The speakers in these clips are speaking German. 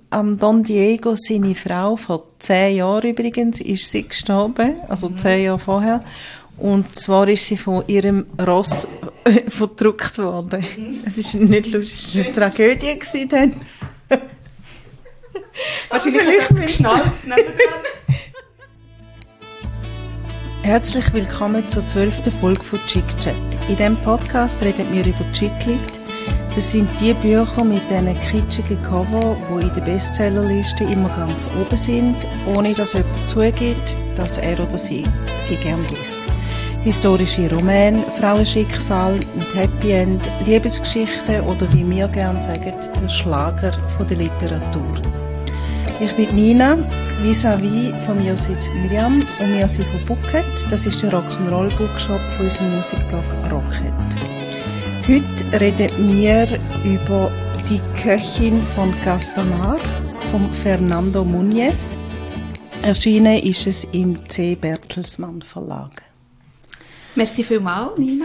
am Don Diego, seine Frau, vor 10 Jahren übrigens, ist sie gestorben, also 10 Jahre vorher. Und zwar ist sie von ihrem Ross verdrückt worden. Es ist nicht lustig, es war eine Tragödie gewesen dann. Wahrscheinlich hat er geschnalzt nebendran. Herzlich willkommen zur 12. Folge von Chick Chat. In diesem Podcast reden wir über Chicklit. Das sind die Bücher mit diesen kitschigen Cover, die in der Bestsellerliste immer ganz oben sind, ohne dass jemand zugibt, dass er oder sie gerne liest. Historische Romane, Frauenschicksal mit Happy End, Liebesgeschichten oder wie wir gerne sagen, der Schlager von der Literatur. Ich bin Nina, vis-à-vis von mir sitzt Miriam und wir sind von Bucket, das ist der Rock'n'Roll-Bookshop von unserem Musikblog Rocket. Heute reden wir über die Köchin von Castamar, von Fernando Muñez. Erschienen ist es im C. Bertelsmann Verlag. Merci vielmals, Nina.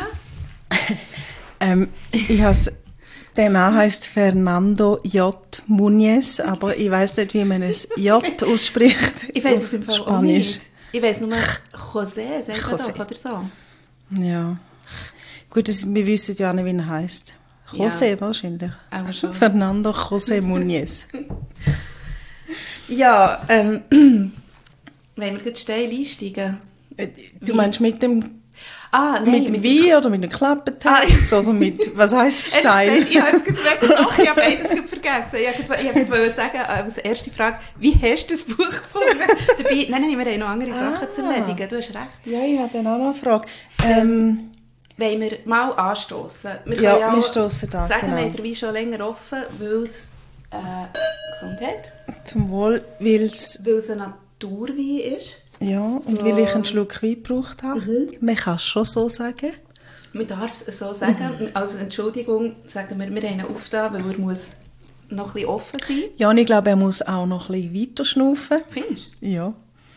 Der Mann heisst Fernando J. Muñez, aber ich weiss nicht, wie man es J ausspricht. Ich weiss es im Fall auch nicht. Ich weiss nur José, sagt er doch, oder so. Ja. Gut, wir wissen ja nicht, wie er heisst. José ja. Wahrscheinlich. Aber schon. Fernando José Muñez. Ja, wollen wir gleich steil einsteigen? Du meinst mit dem... nein, mit Wein oder mit einem Klappentext oder mit, was heisst steil? Ich habe es gerade noch, ich habe beides vergessen. Ich wollte sagen, als erste Frage, wie hast du das Buch gefunden? Dabei, nein, wir haben noch andere Sachen zu erledigen, du hast recht. Ja, ich habe dann auch noch eine Frage. Wollen wir mal anstoßen? Wir stoßen da, sagen, genau. wir haben den Wein schon länger offen, weil es Gesundheit. Zum Wohl, weil es ein Naturwein ist. Ja, und weil ich einen Schluck Wein gebraucht habe. Man kann es schon so sagen. Man darf es so sagen. Also Entschuldigung, sagen wir haben ihn aufgetan, weil er muss noch ein bisschen offen sein. Ja, und ich glaube, er muss auch noch ein bisschen weiter schnaufen. Findest du? Ja.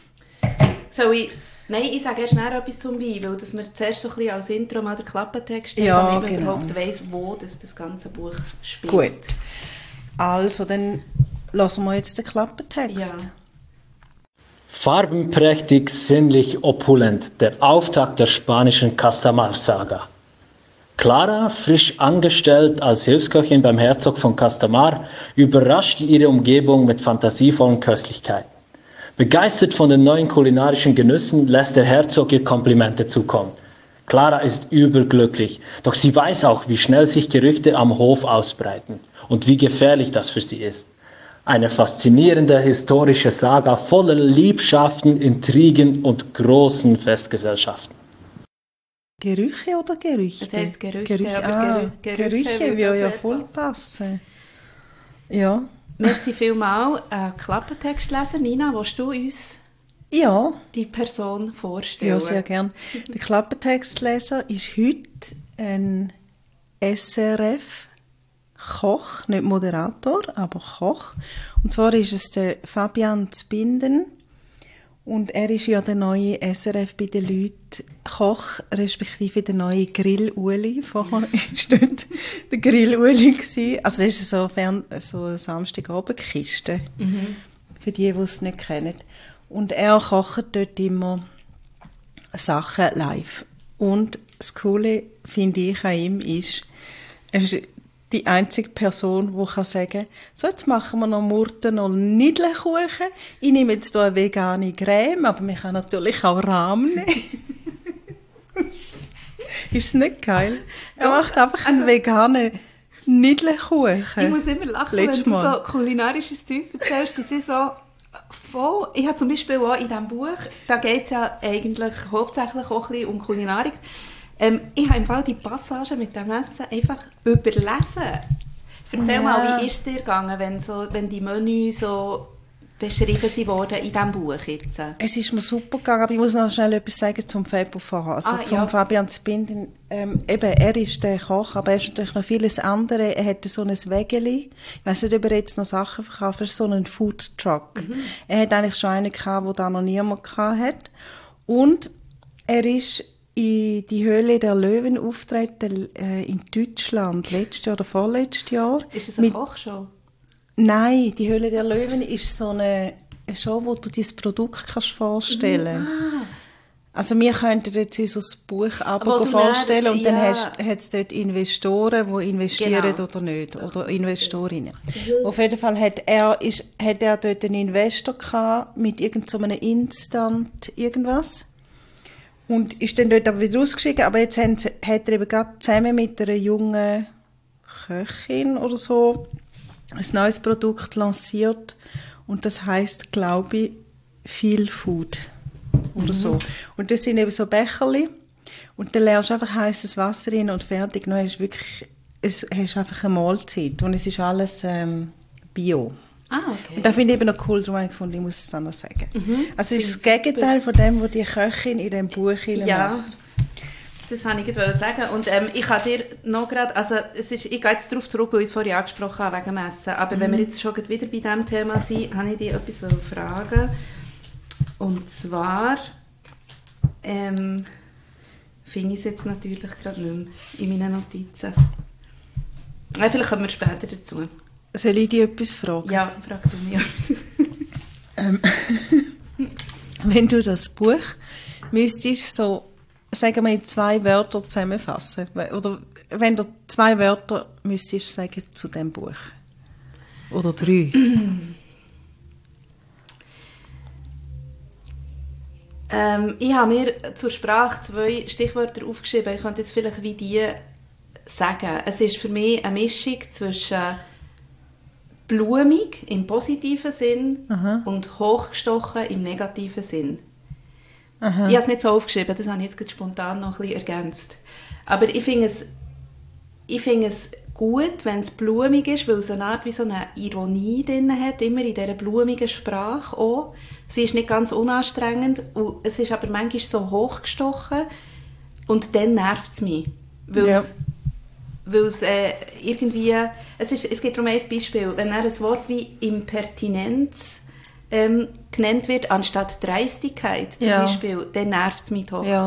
Nein, ich sage erst schnell etwas zum Wein, weil dass wir zuerst so ein bisschen als Intro mal den Klappentext haben, ja, damit man genau. überhaupt weiss, wo das ganze Buch spielt. Gut. Also, dann lassen wir jetzt den Klappentext. Ja. Farbenprächtig, sinnlich opulent, der Auftakt der spanischen Castamar-Saga. Clara, frisch angestellt als Hilfsköchin beim Herzog von Castamar, überrascht ihre Umgebung mit fantasievollen Köstlichkeiten. Begeistert von den neuen kulinarischen Genüssen lässt der Herzog ihr Komplimente zukommen. Clara ist überglücklich, doch sie weiß auch, wie schnell sich Gerüchte am Hof ausbreiten und wie gefährlich das für sie ist. Eine faszinierende historische Saga voller Liebschaften, Intrigen und großen Festgesellschaften. Gerüche oder Gerüchte? Das heisst Gerüche. Gerüche würde ja voll passen. Ja. Merci vielmals. Klappentext-Leser. Nina, willst du uns die Person vorstellen? Ja, sehr gern. Der Klappentextleser ist heute ein SRF-Koch, nicht Moderator, aber Koch. Und zwar ist es der Fabian Zbinden. Und er ist ja der neue SRF bei den Leuten Koch, respektive der neue Grill-Uli. Vorher war nicht der Grill-Uli gewesen. Also das ist so eine Samstagabendkiste. Für die es nicht kennen. Und er kocht dort immer Sachen live. Und das Coole, finde ich, an ihm ist, er ist die einzige Person, die sagen kann, so, jetzt machen wir noch Murten und Nidlenkuchen. Ich nehme jetzt hier eine vegane Creme, aber man kann natürlich auch Rahm nehmen. Ist es nicht geil? Er macht einfach einen veganen Nidlenkuchen. Ich muss immer lachen, wenn du so kulinarisches Zeug erzählst. Das ist so voll. Ich habe zum Beispiel auch in diesem Buch, da geht es ja eigentlich hauptsächlich auch ein bisschen um Kulinarik. Ich habe im Fall die Passage mit dem Essen einfach überlesen. Erzähl mal, wie ist es dir gegangen, wenn die Menüs so beschrieben wurden in diesem Buch jetzt? Es ist mir super gegangen, aber ich muss noch schnell etwas sagen zum Febo vorher. Also zum Fabian Zbinden. Er ist der Koch, aber er ist natürlich noch vieles andere. Er hatte so ein Wägeli. Ich weiss nicht, ob er jetzt noch Sachen verkauft. Er ist so ein Food Truck. Er hat eigentlich schon einen gehabt, den da noch niemand hatte. Und er ist in die Höhle der Löwen auftreten in Deutschland, letztes Jahr oder vorletztes Jahr. Ist das eine Kochshow? Nein, die Höhle der Löwen ist so eine Show, wo du dein Produkt kannst vorstellen kannst. Also wir könnten jetzt unser Buch vorstellen und dann hat es dort Investoren, die investieren oder nicht, oder Investorinnen. Auf jeden Fall hat er dort einen Investor gehabt mit irgendeinem Instant irgendwas und ist dann dort aber wieder ausgestiegen, aber jetzt hat er eben gerade zusammen mit einer jungen Köchin oder so ein neues Produkt lanciert und das heisst, glaube ich, Feel Food. Oder so. Und das sind eben so Becherli und dann leerst du einfach heißes Wasser rein und fertig. Dann hast du einfach eine Mahlzeit und es ist alles Bio. Okay. Und das finde ich eben noch cool, darum habe ich gefunden, ich muss es anders sagen. Also es ist das Gegenteil von dem, was die Köchin in diesem Buch macht. Das wollte ich gerade sagen. Und ich kann dir noch gerade, also ich gehe jetzt darauf zurück, weil ich es vorhin angesprochen habe, wegen dem Essen. Aber wenn wir jetzt schon wieder bei diesem Thema sind, habe ich dich etwas fragen. Und zwar finde ich es jetzt natürlich gerade nicht mehr in meinen Notizen. Vielleicht kommen wir später dazu. Soll ich dich etwas fragen? Ja, frag du mich. Wenn du das Buch müsstest so, sagen wir, in 2 Wörter zusammenfassen, oder wenn du 2 Wörter müsstest sagen zu diesem Buch, oder 3. Ich habe mir zur Sprache 2 Stichwörter aufgeschrieben. Ich könnte jetzt vielleicht wie die sagen. Es ist für mich eine Mischung zwischen blumig im positiven Sinn und hochgestochen im negativen Sinn. Ich habe es nicht so aufgeschrieben, das habe ich jetzt spontan noch ein bisschen ergänzt. Aber ich finde es gut, wenn es blumig ist, weil es eine Art wie so eine Ironie drin hat, immer in dieser blumigen Sprache auch. Sie ist nicht ganz unanstrengend, und es ist aber manchmal so hochgestochen und dann nervt es mich. Weil es irgendwie... Es gibt darum ein Beispiel, wenn ein Wort wie Impertinenz genannt wird, anstatt Dreistigkeit zum Beispiel, dann nervt es mich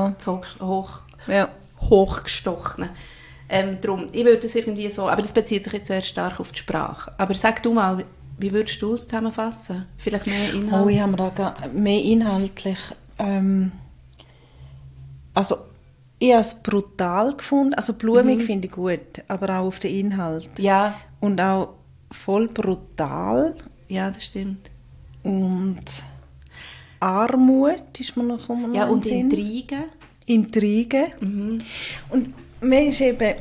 hochgestochen. Darum, ich würde das irgendwie so, aber das bezieht sich jetzt sehr stark auf die Sprache. Aber sag du mal, wie würdest du es zusammenfassen? Vielleicht mehr Inhalt? Oh, ich habe da mehr inhaltlich. Also, ich habe es brutal gefunden. Also, blumig finde ich gut, aber auch auf den Inhalt. Ja. Und auch voll brutal. Ja, das stimmt. Und Armut ist mir noch ja, und Intrigen. Und mir ist eben,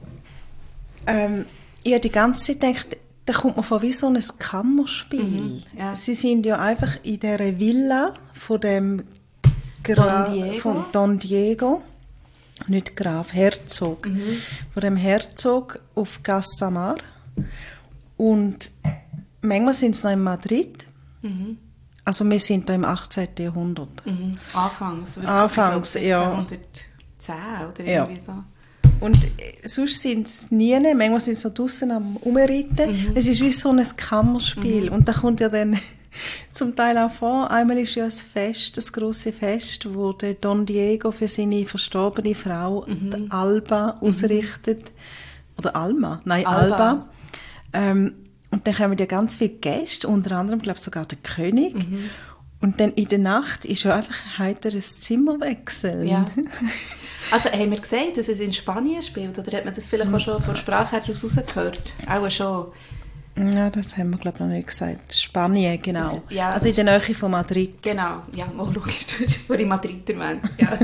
ich habe die ganze Zeit gedacht, da kommt man vor wie so ein Kammerspiel. Sie sind ja einfach in dieser Villa von dem von Don Diego, nicht Graf, Herzog, von dem Herzog auf Castamar. Und manchmal sind sie noch in Madrid. Also wir sind da im 18. Jahrhundert. Anfangs, ja. 1710 oder irgendwie so. Und sonst sind sie nie, manchmal sind sie so draussen am Umreiten. Es ist wie so ein Kammerspiel. Und da kommt ja dann zum Teil auch vor, einmal ist ja ein Fest, ein grosses Fest, wo der Don Diego für seine verstorbene Frau, die Alba, ausrichtet. Oder Alma? Nein, Alba. Und dann kommen ja ganz viele Gäste, unter anderem, glaube ich, sogar der König. Und dann in der Nacht ist ja einfach heiteres Zimmerwechsel. Ja. Also haben wir gesagt, dass es in Spanien spielt? Oder hat man das vielleicht auch schon von Sprache her rausgehört? Auch schon. Ja, das haben wir, glaube ich, noch nicht gesagt. Spanien, genau. Ja, also in der Nähe von Madrid. Genau, ja, mal logisch, du hast vorhin Madrid erwähnt. Ja.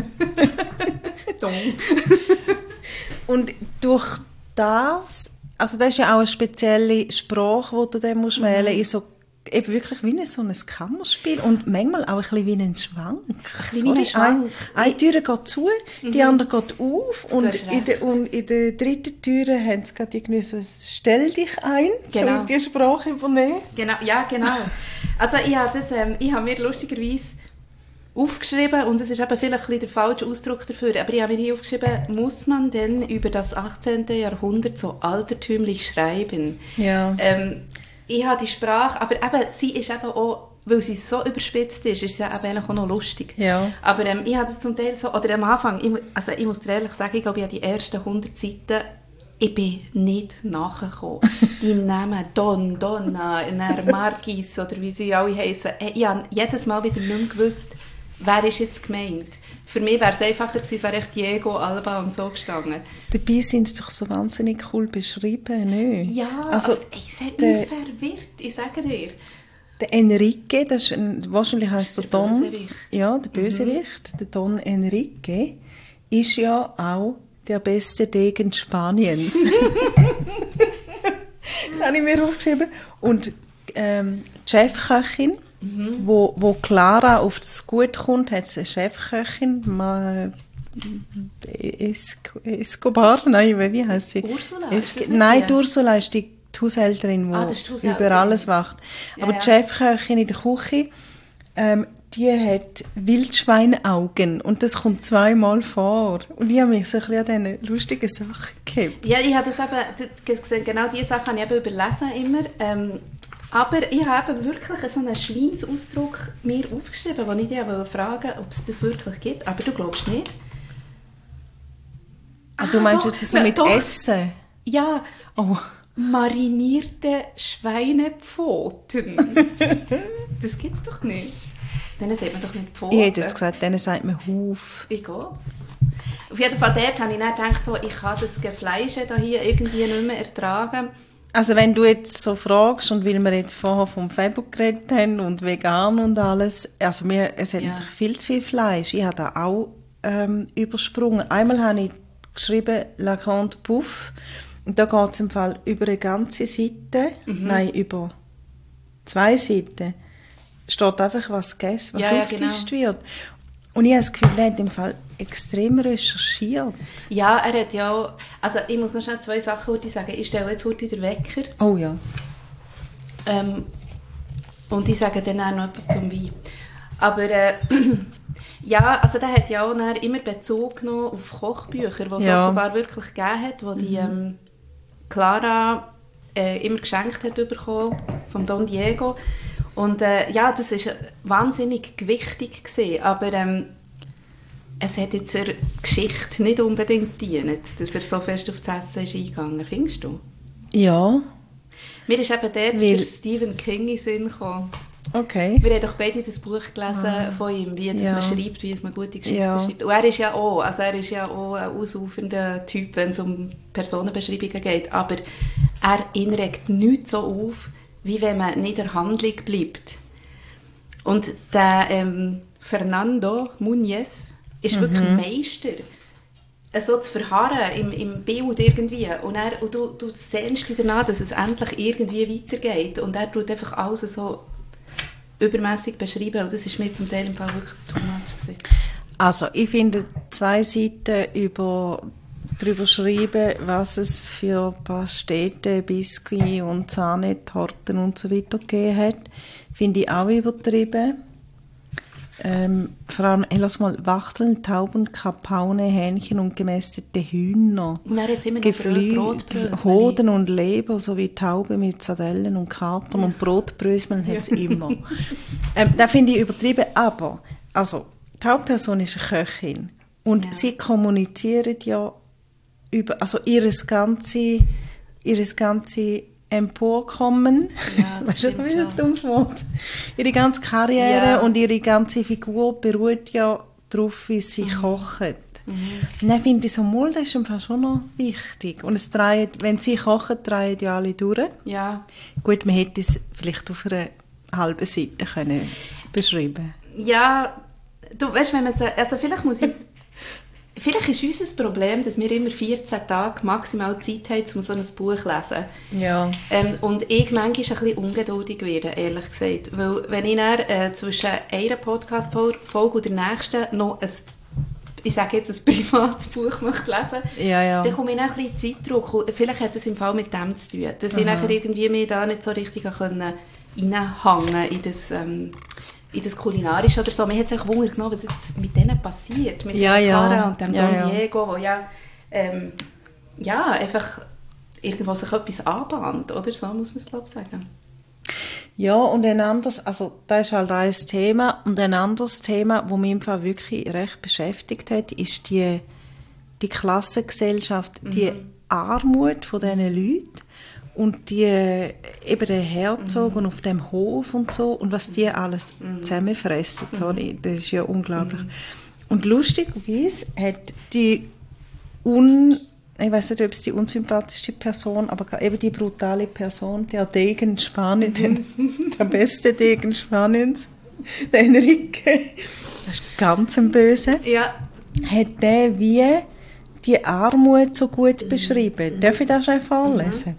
Und durch das, also das ist ja auch eine spezielle Sprache, die du dann musst wählen musst, so eben wirklich wie so ein Kammerspiel und manchmal auch ein bisschen wie ein Schwank. Eine Tür geht zu, die andere geht auf und in der dritten Tür haben sie gerade irgendwie so ein «Stell dich ein», genau. So die Sprache übernehmen. Genau, ja, genau. Also ich habe mir lustigerweise aufgeschrieben, und es ist eben vielleicht ein bisschen der falsche Ausdruck dafür, aber ich habe mir hier aufgeschrieben, muss man denn über das 18. Jahrhundert so altertümlich schreiben? Ja. Ich habe die Sprache, aber eben, sie ist eben auch, weil sie so überspitzt ist sie eben eigentlich auch noch lustig. Ja. Aber ich habe das zum Teil so, oder am Anfang, ich muss dir ehrlich sagen, ich glaube, ich habe die ersten 100 Seiten Ich bin nicht nachgekommen. Die Namen Don, Donna, Marquis oder wie sie alle heissen. Ich habe jedes Mal wieder nicht mehr gewusst, wer ist jetzt gemeint. Für mich wäre es einfacher gewesen, es wäre echt Diego, Alba und so gestanden. Dabei sind sie doch so wahnsinnig cool beschrieben, nicht? Ja, also, ich bin verwirrt, ich sage dir. Der Enrique, das ist wahrscheinlich heisst der Don. Bösewicht. Ja, der Bösewicht, der Don Enrique, ist ja auch der beste Degen Spaniens. Das habe ich mir aufgeschrieben. Und die Chefköchin, wo Clara auf das Gut kommt, hat sie eine Chefköchin, Escobar, nein, wie heisst sie? Ursula? Nein, die Ursula ist die Haushälterin, die über alles wacht. Aber die Chefköchin in der Küche, die hat Wildschweinaugen und das kommt 2-mal vor. Und ich habe mich so ein bisschen an diesen lustigen Sachen gehabt. Ja, ich habe das eben, genau diese Sachen habe ich eben überlesen immer. Aber ich habe eben wirklich so einen Schweinsausdruck mir aufgeschrieben, wo ich dich fragen wollte, ob es das wirklich gibt. Aber du glaubst nicht. Du meinst jetzt so mit Essen? Ja. Oh. Marinierte Schweinepfoten. Das gibt es doch nicht. Denen sagt man doch nicht Pfoten. Ich hätte jetzt gesagt, denen sagt man Huf. Ich gehe. Auf jeden Fall dort habe ich dann gedacht, so, ich kann das Gefleische da hier irgendwie nicht mehr ertragen. Also wenn du jetzt so fragst, und weil wir jetzt vorher vom Febo geredet haben und vegan und alles, also es hat natürlich viel zu viel Fleisch. Ich habe da auch übersprungen. Einmal habe ich geschrieben La Grande Bouffe und da geht es im Fall über eine ganze Seite, nein, über 2 Seiten, steht einfach, was gegessen, was aufgetischt wird. Und ich habe das Gefühl, er hat im Fall extrem recherchiert. Ja, er hat ja auch, also ich muss noch schnell 2 Sachen sagen. Ich stelle jetzt heute den Wecker. Oh ja. Und ich sage dann auch noch etwas zum Wein. Aber ja, also der hat ja auch immer Bezug genommen auf Kochbücher, die es offenbar wirklich gegeben hat, die die Clara immer geschenkt hat bekommen, von Don Diego. Und ja, das war wahnsinnig gewichtig gewesen, aber es hat jetzt der Geschichte nicht unbedingt gedient, dass er so fest auf das Essen ist eingegangen. Findest du? Ja. Mir ist eben dort der Stephen King in den Sinn gekommen. Okay. Wir haben doch beide das Buch gelesen von ihm, wie man schreibt, wie man gute Geschichten schreibt. Und er ist ja auch ein ausufernder Typ, wenn es um Personenbeschreibungen geht. Aber er regt nichts so auf, wie wenn man nicht in der Handlung bleibt. Und der Fernando Núñez ist wirklich Meister, so zu verharren im Bild irgendwie. Und du sehnst dich danach, dass es endlich irgendwie weitergeht. Und er tut einfach alles so übermässig beschreiben. Und das ist mir zum Teil im Fall wirklich too much gewesen. Also, ich finde 2 Seiten darüber schreiben, was es für Pastete, Biskuit und Sahnetorten und so weiter gegeben hat, finde ich auch übertrieben. Vor allem, lass mal, Wachteln, Tauben, Kapaune, Hähnchen und gemästete Hühner. Hoden und Leber sowie Taube mit Sardellen und Kapern und Brotbröseln hat es immer. Das finde ich übertrieben, aber also, die Hauptperson ist eine Köchin und sie kommunizieren ja über, also ihres ganze Emporkommen, weißt du, wie ein dummes Wort, ihre ganze Karriere und ihre ganze Figur beruht ja darauf, wie sie kochen. Und dann finde ich so, das ist einfach schon noch wichtig. Und es wenn sie kochen, drehen ja alle durch. Ja. Gut, man hätte es vielleicht auf einer halben Seite können beschreiben. Ja, du weißt, wenn man also vielleicht ist unser Problem, dass wir immer 14 Tage maximal Zeit haben, um so ein Buch zu lesen. Ja. Und ich manchmal ein bisschen ungeduldig werde, ehrlich gesagt. Weil wenn ich dann zwischen einer Podcast-Folge und der nächsten noch ich sage jetzt, ein privates Buch möchte lesen, dann komme ich dann ein bisschen Zeitdruck. Und vielleicht hat das im Fall mit dem zu tun, dass ich nachher irgendwie mich da nicht so richtig reinhängen in das Kulinarische oder so. Mir hat es auch Wunder genommen, was jetzt mit denen passiert. Mit Clara und dem Don Diego, wo einfach irgendwo sich etwas anbahnt, oder so, muss man es, glaube ich, sagen. Ja, und ein anderes, also das ist halt ein Thema, und ein anderes Thema, das mich im Fall wirklich recht beschäftigt hat, ist die Klassengesellschaft, die Armut von diesen Leuten und die, eben der Herzog und auf dem Hof und so und was die alles zusammenfressen. Sorry, das ist ja unglaublich. Und lustigerweise hat die ich weiß nicht, ob es die unsympathischste Person, aber eben die brutale Person, der Degen Spanien, der beste Degen Spaniens, der Enrique, das ist ganz ein Böse, hat der wie die Armut so gut beschrieben. Darf ich das schon vorlesen?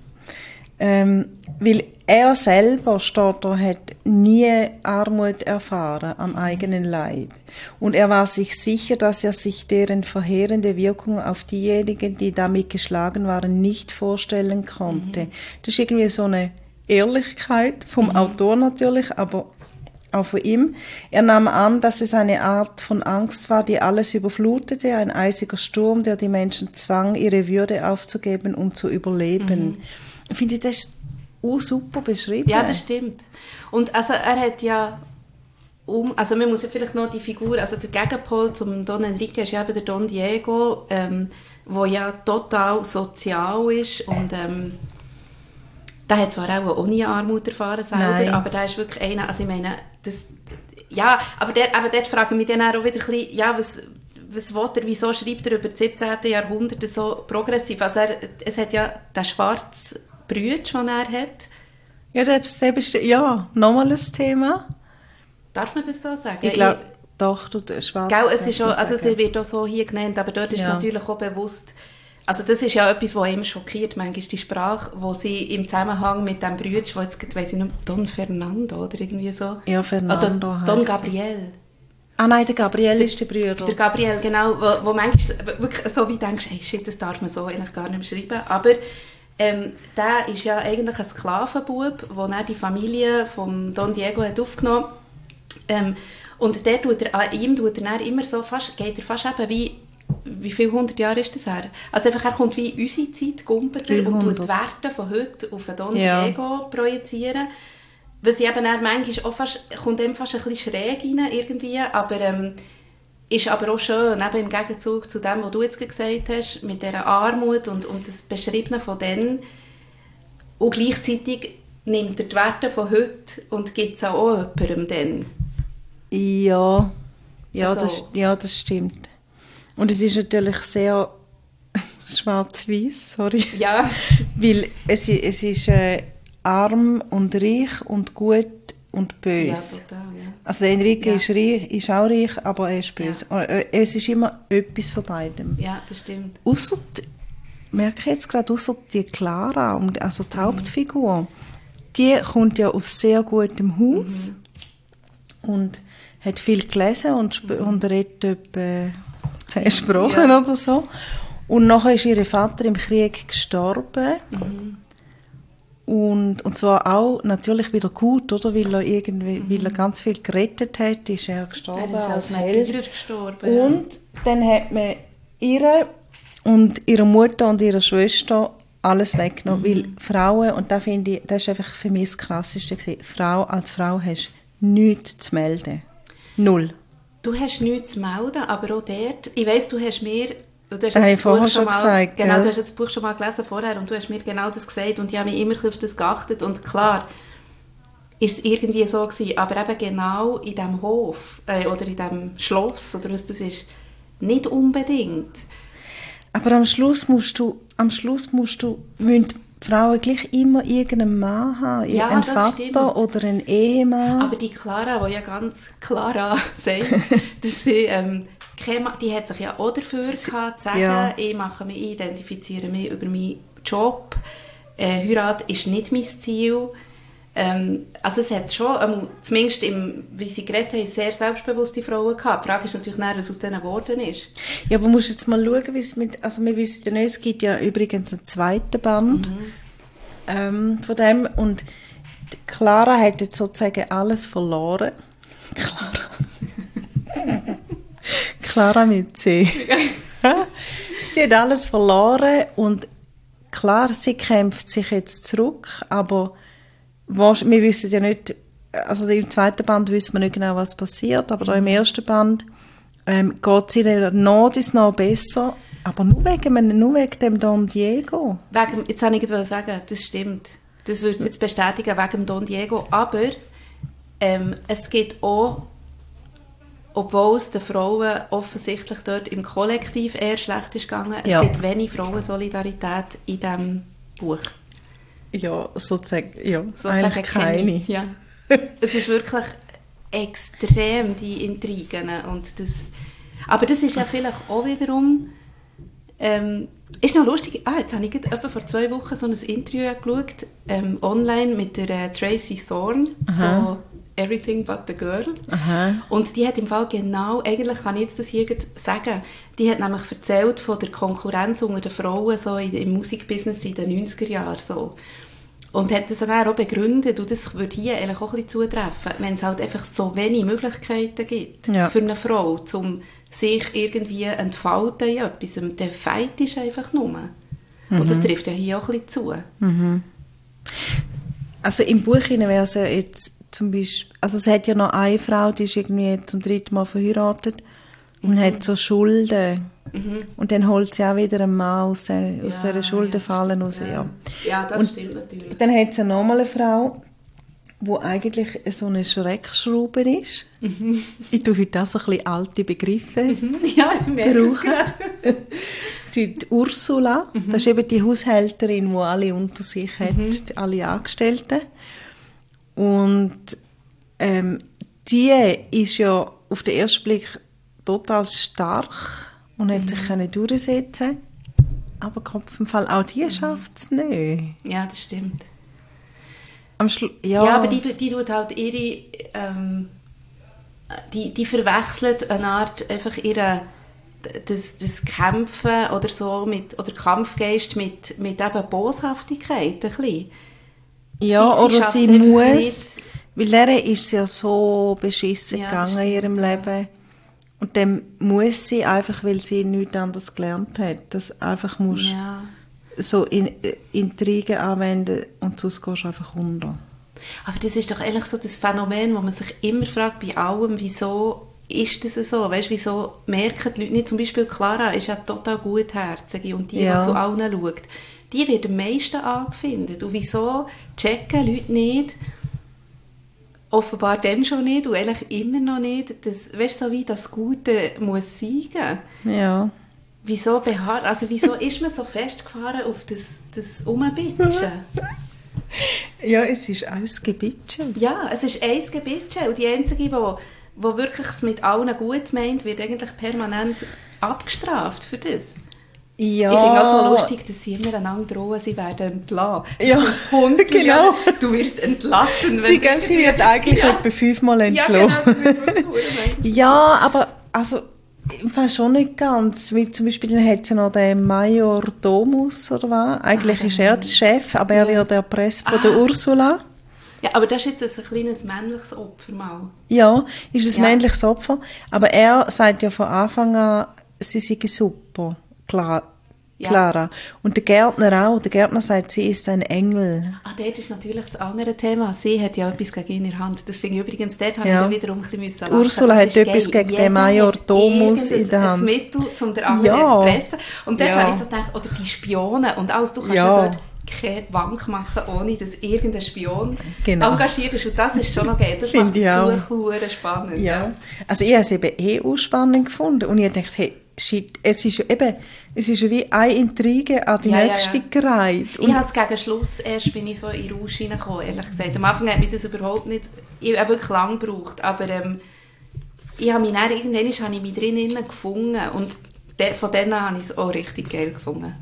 Weil er selber, steht da, hat nie Armut erfahren am eigenen Leib. Und er war sich sicher, dass er sich deren verheerende Wirkung auf diejenigen, die damit geschlagen waren, nicht vorstellen konnte. Das ist irgendwie so eine Ehrlichkeit vom Autor natürlich, aber auch von ihm. Er nahm an, dass es eine Art von Angst war, die alles überflutete, ein eisiger Sturm, der die Menschen zwang, ihre Würde aufzugeben, um zu überleben. Ich finde, das ist super beschrieben. Ja, das stimmt. Und also er hat ja also man muss ja vielleicht noch die Figur, also der Gegenpol zum Don Enrique ist ja eben der Don Diego, der ja total sozial ist und der hat zwar auch nie Armut erfahren selber, Nein. aber der ist wirklich einer, also ich meine, das, ja, aber dort frage ich mich dann auch wieder ein bisschen, ja, was will er, wieso schreibt er über das 17. Jahrhundert so progressiv? Also es hat ja den schwarzen Brütsch, den er hat. Ja, das ist ja nochmal ein Thema. Darf man das so sagen? Ich glaube, doch, du schwarz. Gell, es ist auch, also es wird auch so hier genannt, aber dort ist natürlich auch bewusst, also das ist ja etwas, was immer schockiert, manchmal die Sprache, wo sie im Zusammenhang mit dem Brütsch, wo jetzt, weiss ich nicht, Don Fernando oder irgendwie so. Ja, Fernando Don Gabriel. Ah nein, der Gabriel ist der Bruder. Der Gabriel, genau, wo manchmal wirklich so wie denkst, hey, shit, das darf man so eigentlich gar nicht schreiben, aber der ist ja eigentlich ein Sklavenbub, den dann die Familie von Don Diego hat aufgenommen hat. Und der an ihm tut er dann immer so, geht er fast eben wie viele 100 Jahre ist das her? Also einfach, er kommt wie unsere Zeit, gumpert er, und tut die Werte von heute auf Don Diego projizieren. Was ich eben dann manchmal auch kommt ihm fast ein bisschen schräg rein irgendwie, aber ist aber auch schön, eben im Gegenzug zu dem, was du jetzt gesagt hast, mit dieser Armut und das Beschriebene von denen. Und gleichzeitig nimmt er die Werte von heute und gibt es auch jemandem dann. Ja, also, das stimmt. Und es ist natürlich sehr schwarz-weiß, sorry. Ja. Weil es ist arm und reich und gut und böse. Ja, total, ja. Also Enrique ist auch reich, aber er ist böse. Ja. Es ist immer etwas von beidem. Ja, das stimmt. Ausser, merke ich jetzt gerade, ausser die Clara, also die Hauptfigur, die kommt ja aus sehr gutem Haus und hat viel gelesen und redet etwa 10 Sprachen oder so. Und nachher ist ihr Vater im Krieg gestorben. Und zwar auch natürlich wieder gut, oder? Weil er ganz viel gerettet hat, ist er gestorben als Held. Gestorben, und dann hat man ihr und ihre Mutter und ihre Schwester alles weggenommen, weil Frauen, und das finde ich, das ist einfach für mich das Krasseste gewesen, als Frau hast du nichts zu melden. Null. Du hast nichts zu melden, aber auch dort, ich weiss, du hast mir... Du hast das vorher schon gesagt. Genau, du hast das Buch schon mal gelesen vorher und du hast mir genau das gesagt und ich habe mich immer auf das geachtet und klar ist es irgendwie so gewesen, aber eben genau in diesem Hof oder in diesem Schloss oder was das ist, nicht unbedingt. Aber am Schluss müssen Frauen gleich immer irgendeinen Mann haben, einen Vater stimmt. Oder einen Ehemann. Aber die Clara, die ja ganz Clara sagt, dass sie... die hat sich ja auch dafür gehabt, zu sagen, ich identifiziere mich über meinen Job. Heirat ist nicht mein Ziel. Also es hat schon, zumindest wie sie geredet haben, sehr selbstbewusste Frauen gehabt. Die Frage ist natürlich näher, was aus denen geworden ist. Ja, aber du musst jetzt mal schauen, wie es also wir wissen ja nicht, es gibt ja übrigens einen zweiten Band von dem und Clara hat jetzt sozusagen alles verloren. Clara mit C. Sie hat alles verloren und klar, sie kämpft sich jetzt zurück, aber wir wissen ja nicht, also im zweiten Band wissen wir nicht genau, was passiert, aber da im ersten Band geht es ihr noch besser, aber nur wegen dem Don Diego. Jetzt wollte ich sagen, das stimmt. Das würde ich jetzt bestätigen, wegen dem Don Diego. Aber es gibt auch, obwohl es den Frauen offensichtlich dort im Kollektiv eher schlecht ist gegangen, es gibt wenig Frauensolidarität in diesem Buch. Ja, sozusagen eigentlich keine. Ja. Es ist wirklich extrem, die Intrigen. Aber das ist ja vielleicht auch wiederum... ist noch lustig, jetzt habe ich etwa vor 2 Wochen so ein Interview geschaut, online mit der Tracy Thorn von Everything But the Girl. Aha. Und die hat im Fall genau, eigentlich kann ich jetzt das hier sagen, die hat nämlich erzählt von der Konkurrenz unter den Frauen so im Musikbusiness in den 90er Jahren. So. Und hat das dann auch begründet, und das würde hier eigentlich auch ein bisschen zutreffen, wenn es halt einfach so wenig Möglichkeiten gibt für eine Frau, um sich irgendwie entfalten in etwas. Der Feind ist einfach nur. Und das trifft ja hier auch ein bisschen zu. Mhm. Also im Buch wäre es ja jetzt zum Beispiel, also es hat ja noch eine Frau, die ist irgendwie zum 3. Mal verheiratet und hat so Schulden. Mhm. Und dann holt sie auch wieder einen Mann aus dieser Schuldenfalle raus. Ja, das stimmt natürlich. Dann hat sie nochmal eine Frau, die eigentlich so eine Schreckschraube ist. Mhm. Ich tue heute auch so ein bisschen alte Begriffe Ja, ich merke es gerade. Die Ursula, das ist eben die Haushälterin, die alle unter sich hat, alle Angestellten. Und die ist ja auf den ersten Blick total stark und hat sich durchsetzen. Aber Kopfenfall, auch die schafft es nicht. Ja, das stimmt. Ja, aber die tut halt ihre... die verwechselt eine Art einfach das Kämpfen oder so oder Kampfgeist mit eben Boshaftigkeit ein bisschen. Ja, sie muss, weil der ist ja so beschissen gegangen in ihrem Leben. Und dann muss sie einfach, weil sie nichts anderes gelernt hat, das einfach muss so Intrigen anwenden und sonst gehst du einfach unter. Aber das ist doch eigentlich so das Phänomen, wo man sich immer fragt bei allem, wieso ist das so? Weißt, wieso merken die Leute nicht? Zum Beispiel Clara ist ja total gutherzig und die zu allen schaut. Die wird am meisten angefindet. Und wieso checken Leute nicht, offenbar dann schon nicht und eigentlich immer noch nicht, dass, weißt, so wie das Gute muss siegen. Ja. Wieso ist man so festgefahren auf das Umbitschen? Ja, es ist ein Gebitschen. Ja, es ist ein Gebitschen. Und die Einzige, die wirklich es mit allen gut meint, wird eigentlich permanent abgestraft für das. Ja. Ich finde auch so lustig, dass sie immer einander drohen, sie werden entlassen. Ja, genau. Du wirst entlassen. Sie wird eigentlich etwa 5-mal entlassen. Ja, genau, das wird wirklich ja, aber also, ich weiß schon nicht ganz. Weil zum Beispiel dann hat sie noch den Major Domus, oder was? Eigentlich ist er der Chef, aber er wird erpresst von der Ursula. Ja, aber das ist jetzt ein kleines männliches Opfer mal. Ja, ist ein männliches Opfer. Aber er sagt ja von Anfang an, sie sei super. Clara. Und der Gärtner auch. Der Gärtner sagt, sie ist ein Engel. Dort ist natürlich das andere Thema. Sie hat ja etwas gegen ihre Hand. Das finde ich übrigens, dort habe ich dann wiederum ein bisschen lachen. Ursula hat etwas gegen den Major Domus in der Hand. Ein Mittel, um den anderen zu pressen. Und dort habe ich so gedacht, oder die Spione und alles, du kannst ja dort keine Bank machen, ohne dass irgendein Spion engagiert ist. Und das ist schon noch geil. Das macht das Buch spannend. Ja. Also ich habe es eben auch spannend gefunden. Und ich dachte, hey, shit, es ist ja wie eine Intrige an die nächste gereiht. Ich habe es gegen Schluss erst bin ich so in den Rausch hineingekommen, ehrlich gesagt. Am Anfang hat mich das überhaupt nicht, ich habe wirklich lange gebraucht, aber ich habe mich dann, irgendwann habe ich mich drinnen gefunden und von denen habe ich es auch richtig geil gefunden.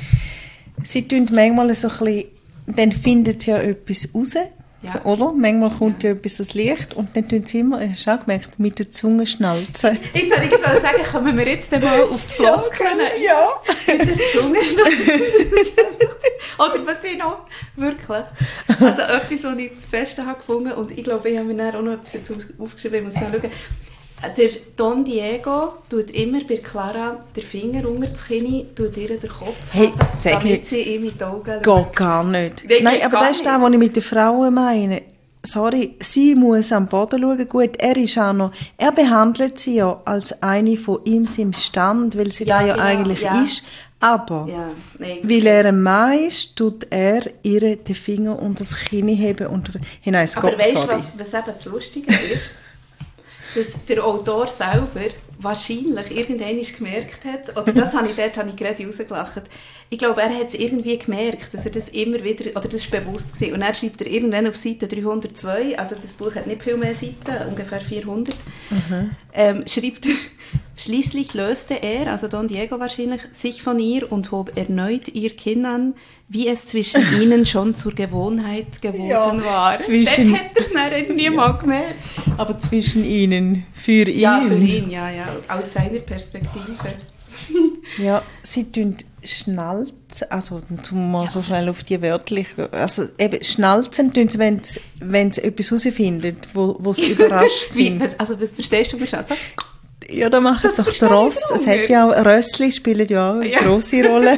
Sie tun manchmal so ein bisschen, dann finden sie ja etwas raus. Ja. So, oder? Manchmal kommt ja etwas ans Licht und dann tun sie immer, hast du auch gemerkt, mit der Zunge schnalzen. Ich wollte sagen, kommen wir jetzt mal auf die Floskeln? Ja. Mit der Zunge schnalzen. Oder was ich noch, wirklich. Also etwas, was ich das Beste habe gefunden und ich glaube, ich habe mir dann auch noch etwas dazu aufgeschrieben, ich muss schon schauen. Der Don Diego tut immer bei Clara den Finger unter das Kinn, tut ihr den Kopf damit sie ihm in die Augen schaut. Geht gar nicht. Nein, aber das ist das, was ich mit den Frauen meine. sorry, sie muss am Boden schauen. Gut, er behandelt sie ja als eine von ihm im Stand, weil sie da ja genau, eigentlich ist. Aber, weil er ein Mann ist, tut er ihr den Finger unter das Kinn heben und hinein. Aber weißt du, was eben das Lustige ist? Dass der Autor selber wahrscheinlich irgendwann gemerkt hat, oder das habe ich gerade rausgelacht, ich glaube, er hat es irgendwie gemerkt, dass er das immer wieder, oder das war bewusst gewesen. Und er schreibt er irgendwann auf Seite 302, also das Buch hat nicht viel mehr Seiten, ungefähr 400, schreibt er, schließlich löste er, also Don Diego wahrscheinlich, sich von ihr und hob erneut ihr Kinn an, wie es zwischen ihnen schon zur Gewohnheit geworden war. Dort hat er es dann niemand gemerkt. Aber zwischen ihnen, für ihn. Ja, für ihn, ja, aus seiner Perspektive. Ja, sie tun schnalzen, also zum mal so schnell auf die wörtliche, also eben schnalzen tun sie, wenn sie etwas herausfinden, wo sie überrascht sind. Also was verstehst du über das? Ja, da macht es doch der Ross. Es hat ja auch, Rössli spielt ja auch eine grosse Rolle.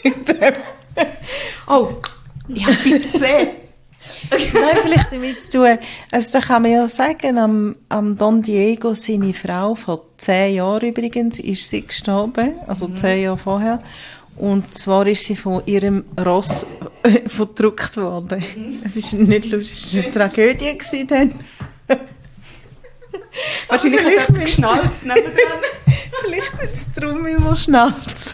Oh, ich habe es gesehen. Nein, vielleicht damit zu tun. Also da kann man ja sagen, am Don Diego, seine Frau, vor 10 Jahren übrigens, ist sie gestorben, also 10 Jahre vorher. Und zwar ist sie von ihrem Ross verdrückt worden. Es ist nicht lustig, es war eine Tragödie gewesen dann. Wahrscheinlich hat er geschnalzt nebendran. Vielleicht hat es darum immer schnalzt.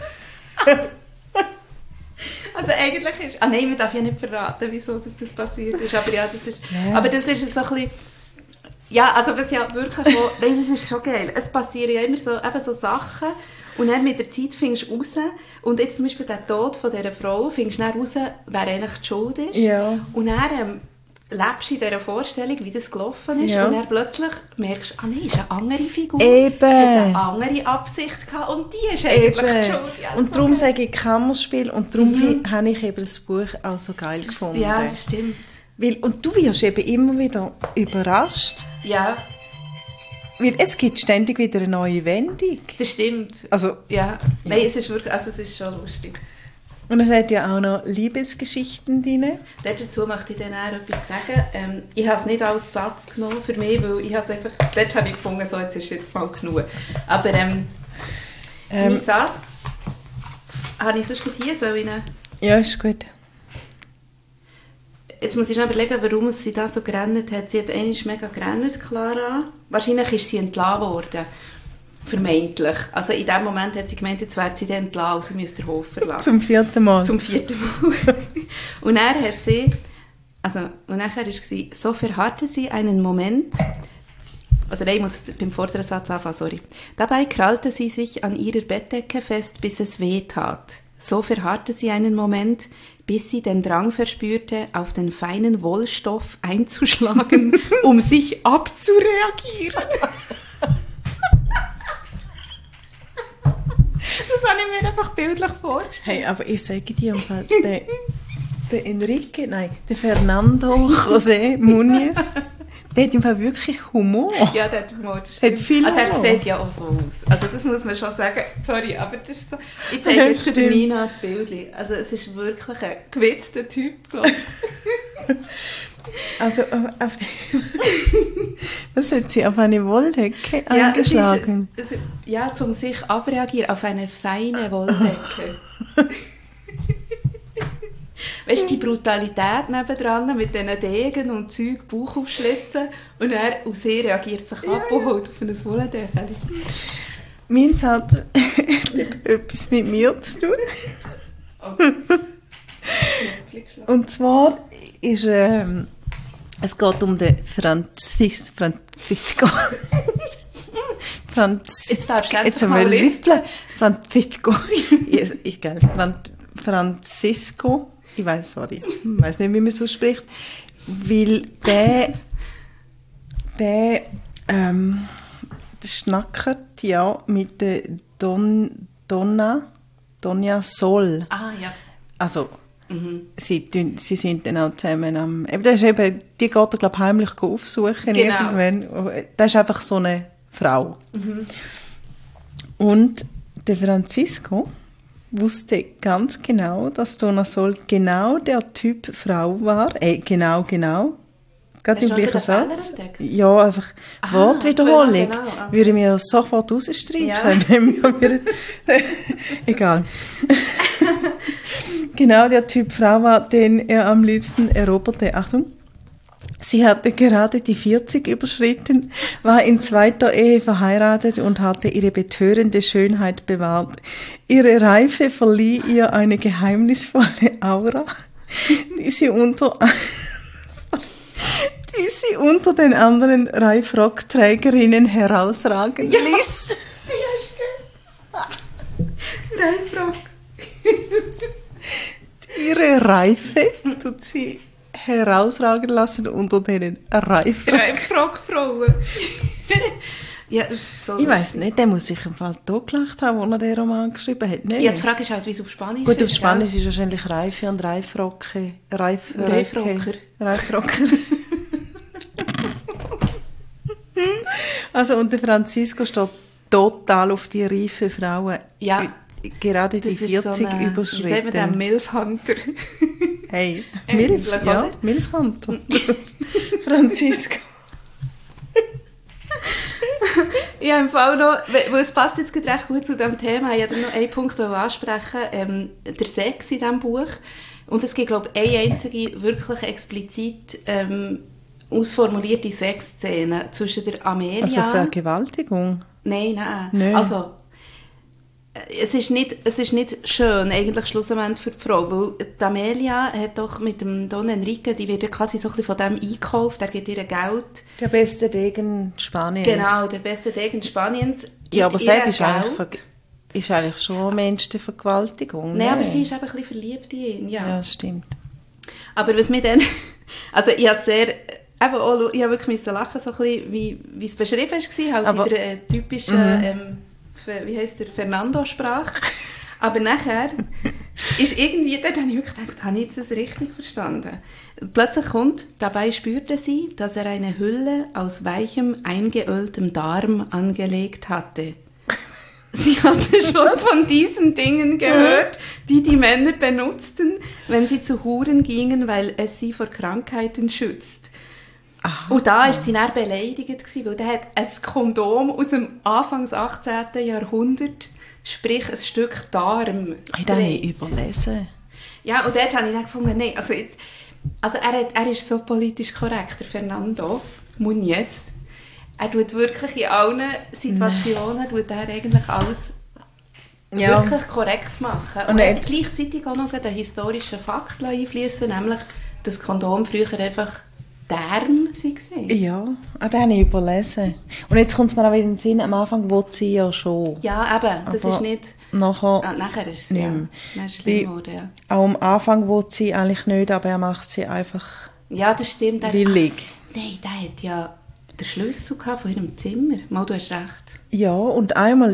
Also eigentlich ist... nein, man darf ja nicht verraten, wieso das passiert ist. Aber ja, das ist... Ja. Aber das ist so ein bisschen... Ja, also was ja wirklich... Nein, das ist schon geil. Es passieren ja immer so, eben so Sachen und dann mit der Zeit findest du raus und jetzt zum Beispiel der Tod von dieser Frau findest du dann raus, wer eigentlich die Schuld ist. Ja. Und dann lebst du in dieser Vorstellung, wie das gelaufen ist und dann plötzlich merkst du, nein, ist eine andere Figur. Eben. Hat eine andere Absicht gehabt und die ist eigentlich die Schuld. Ja, und darum sage ich Kammerspiel und darum habe ich eben das Buch auch so geil gefunden. Ja, das stimmt. Und du wirst eben immer wieder überrascht. Ja. Weil es gibt ständig wieder eine neue Wendung. Das stimmt. Also, ja. Nein, es ist wirklich, also es ist schon lustig. Und es hat ja auch noch Liebesgeschichten drin. Dazu möchte ich dann auch etwas sagen. Ich habe es nicht als Satz genommen für mich, weil ich es einfach, dort habe ich gefunden, so, jetzt ist jetzt mal genug. Aber mein Satz habe ich sonst hier so in eine... Ja, ist gut. Jetzt muss ich noch überlegen, warum sie da so gerannt hat. Sie hat einmal mega gerannt, Clara. Wahrscheinlich ist sie entlassen worden. Vermeintlich. Also in dem Moment hat sie gemeint, jetzt wird sie dann entlassen, sie müsste den Hof verlassen. Zum 4. Mal. Zum 4. Mal. Und dann hat sie, und nachher war sie, so verharrte sie einen Moment, also nein, ich muss beim vorderen Satz anfangen, sorry. Dabei krallte sie sich an ihrer Bettdecke fest, bis es weh tat. So verharrte sie einen Moment, bis sie den Drang verspürte, auf den feinen Wollstoff einzuschlagen, um sich abzureagieren. Das habe ich mir einfach bildlich vorgestellt. Hey, aber ich sage dir, der Enrique, nein, der Fernando José Muñez, der hat im Fall wirklich Humor. Ja, der hat Humor. Hat viel Humor. Also er sieht ja auch so aus. Also das muss man schon sagen. Sorry, aber das ist so... Ich zeige jetzt der Nina das Bild. Also es ist wirklich ein gewitzter Typ, glaube ich. Also was hat sie auf eine Wolldecke eingeschlagen? Ja, um sich abreagieren auf eine feine Wolldecke. Weißt du, die Brutalität nebendran mit diesen Degen und Zeug, Bauch aufschlitzen und er aus sie reagiert sich ab und holt auf ein Wolldecke. Mein Satz hat etwas mit mir zu tun. Okay. Und zwar ist es geht um den Francisco. Jetzt darfst du endlich mal lispeln. Francisco, ich weiß nicht, wie man es ausspricht, weil der schnackert ja mit der Donna Sol. Ah, ja. Also, sie sind dann auch zusammen am... Das ist eben, die geht er, glaube ich, heimlich aufsuchen irgendwann. Das ist einfach so eine Frau. Und der Francisco wusste ganz genau, dass Donna Sol genau der Typ Frau war. Genau. Gerade im gleichen Satz. Ja, einfach Wortwiederholung. Genau. Würde ich mir sofort rausstreichen. Ja. Egal. Genau der Typ Frau war, den er am liebsten eroberte. Achtung. Sie hatte gerade die 40 überschritten, war in zweiter Ehe verheiratet und hatte ihre betörende Schönheit bewahrt. Ihre Reife verlieh ihr eine geheimnisvolle Aura, die sie unter den anderen Reifrockträgerinnen herausragen ließ. Reifrock. Ihre Reife tut sie herausragen lassen unter den Reifrockfrauen. Ja, so ich weiss nicht, der muss sich im Fall totgelacht haben, als er den Roman geschrieben hat. Nee. Ja, die Frage ist halt, wie es auf Spanisch ist. Gut, auf Spanisch ist wahrscheinlich Reife und Reifrocker. Also, und der Francisco steht total auf die reife Frauen. Ja. Gerade die 40 so überschritten. Wie sagt man den? Milfhunter. Hey, Milf, ja, Milfhunter. Francisco. Ja, im Fall noch, weil es passt jetzt recht gut zu diesem Thema, ich wollte noch einen Punkt ansprechen, der Sex in diesem Buch. Und es gibt, glaube ich, eine einzige wirklich explizit ausformulierte Sexszene zwischen der Amelia... Also Vergewaltigung? Nein. Also, es ist nicht schön, eigentlich schlussendlich für die Frau, weil die Amelia hat doch mit dem Don Enrique, die wird ja quasi so ein bisschen von dem eingekauft, er gibt ihr Geld. Der beste Degen Spaniens. Genau, der beste Degen Spaniens. Ja, aber selbst ist eigentlich schon ein Mensch der Vergewaltigung. Nein, aber sie ist eben ein bisschen verliebt in ihn, ja. Ja, das stimmt. Aber was mir dann... Also ich habe sehr... Eben auch, ich habe wirklich lachen, so ein bisschen, wie es beschrieben war, halt aber, in der typischen... wie heisst der, Fernando-Sprache. Aber nachher ist irgendwie, da habe ich wirklich gedacht, habe ich jetzt das richtig verstanden? Plötzlich kommt, dabei spürte sie, dass er eine Hülle aus weichem, eingeöltem Darm angelegt hatte. Sie hatte schon von diesen Dingen gehört, die Männer benutzten, wenn sie zu Huren gingen, weil es sie vor Krankheiten schützt. Aha. Und da war sie dann beleidigt, weil der hat ein Kondom aus dem Anfangs 18. Jahrhundert, sprich ein Stück Darm. Ich habe nicht überlesen. Ja, und dort habe ich dann gefunden, nein, also er ist so politisch korrekt, der Fernando Muñez. Er tut wirklich in allen Situationen tut er eigentlich alles wirklich korrekt machen. Und er hat gleichzeitig auch noch einen historischen Fakt einfließen, nämlich, dass Kondom früher einfach Darm waren. Ja, den habe ich überlesen. Und jetzt kommt es mir auch wieder in den Sinn, am Anfang will sie ja schon. Ja, eben, das aber ist nicht... Nachher ist es ja. Dann ist es schlimm geworden, ja. Auch am Anfang will sie eigentlich nicht, aber er macht sie einfach ja, das stimmt. Willig. Nein, der hat ja den Schlüssel von ihrem Zimmer. Mal, du hast recht. Ja, und einmal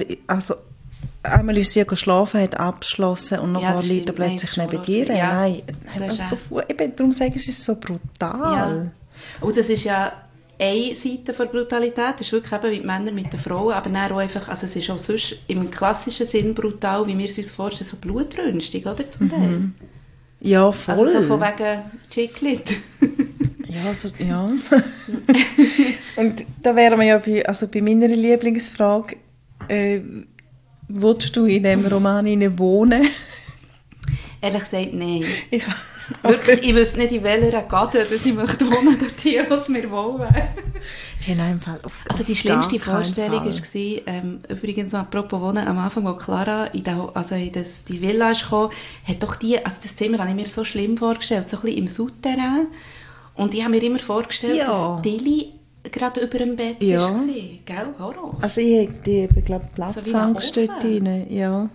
ist sie geschlafen, hat abgeschlossen und noch liegt er plötzlich neben dir. Ja, nein, darum sage ich, es ist so brutal. Ja. Und das ist ja eine Seite der Brutalität, das ist wirklich eben wie die Männer mit den Frauen, aber dann auch einfach, also es ist auch sonst im klassischen Sinn brutal, wie wir es uns vorstellen, so Blutrünstung, oder, zum Teil. Ja, voll. Also so von wegen Chiclet. Ja. Und da wären wir ja bei meiner Lieblingsfrage, willst du in diesem Roman wohnen? Ehrlich gesagt, nein. Wirklich, ich wüsste nicht, in welcher Gasse dass ich möchte wohnen dort, wo es mir wohl wäre. In einem Fall. Also die schlimmste Vorstellung war, übrigens noch apropos Wohnen, am Anfang, als Clara in die Villa kam, hat doch das Zimmer habe ich mir so schlimm vorgestellt, so ein bisschen im Souterrain. Und ich habe mir immer vorgestellt, dass Tilly gerade über dem Bett war. Gell? Horror. Also ich glaube Platzangst dort rein. Ja.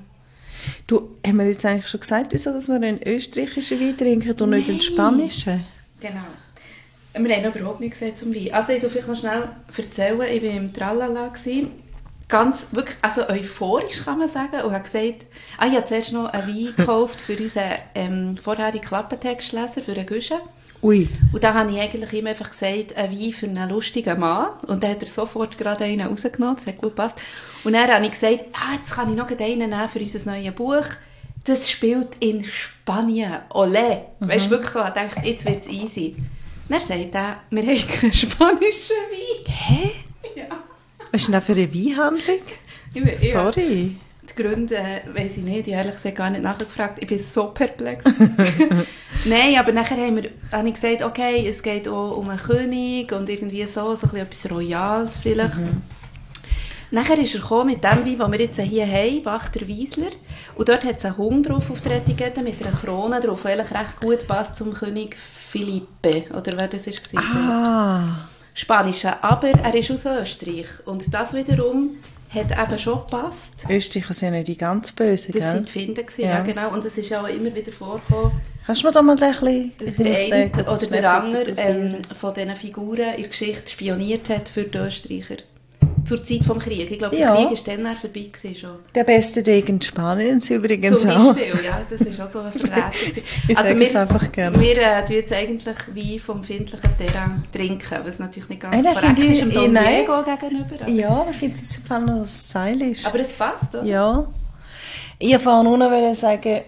Du, haben wir jetzt eigentlich schon gesagt, wieso, dass wir einen österreichischen Wein trinken und nicht einen spanischen? Genau. Wir haben noch überhaupt nichts gesagt zum Wein. Also ich will vielleicht noch schnell erzählen, ich war im Tralala. Ganz, wirklich, also euphorisch kann man sagen. Und habe gesagt, ich habe zuerst noch einen Wein gekauft für unseren vorherigen Klappentextleser, für einen Guschen. Ui. Und da habe ich eigentlich ihm einfach gesagt, ein Wein für einen lustigen Mann. Und dann hat er sofort gerade einen rausgenommen, das hat gut gepasst. Und dann habe ich gesagt, jetzt kann ich noch einen nehmen für unser neues Buch. Das spielt in Spanien. Olé. Weißt du, wirklich so, ich dachte, jetzt wird es easy. Dann sagt er, wir haben keinen spanischen Wein. Hä? Ja. Was ist denn das für eine Weinhandlung? Sorry. Die Gründe weiss ich nicht, ich habe ehrlich gesagt gar nicht nachgefragt. Ich bin so perplex. Nein, aber nachher habe ich gesagt, okay, es geht auch um einen König und irgendwie so ein bisschen etwas Royales vielleicht. Nachher ist er gekommen mit dem Wein, den wir jetzt hier haben, Wachter Wiesler. Und dort hat es einen Hund drauf auf der Etikette mit einer Krone drauf, die eigentlich recht gut passt zum König Felipe, oder wer das war. Ah. Spanischer, aber er ist aus Österreich. Und das wiederum hat eben schon gepasst. Österreicher sind ja die ganz Bösen, das gell? sind die Finden gewesen, ja genau. Und es ist auch immer wieder vorgekommen, Hast du mir da mal ein bisschen... dass der eine oder der andere von diesen Figuren in der Geschichte spioniert hat für die Österreicher. Zur Zeit des Krieges. Ich glaube, der Krieg war dann vorbei schon. Der beste Degen Spaniens übrigens Zum auch. Beispiel, ja, das war auch so ein Verräter. Ich sage es einfach gerne. Wir tun jetzt eigentlich Wein vom findlichen Terrain trinken, was natürlich nicht ganz korrekt korrekt ist dem Don Diego gegenüber. Aber. Ja, ich finde es im Fall noch stylisch. Aber es passt, oder? Ja. Ich wollte nur noch sagen,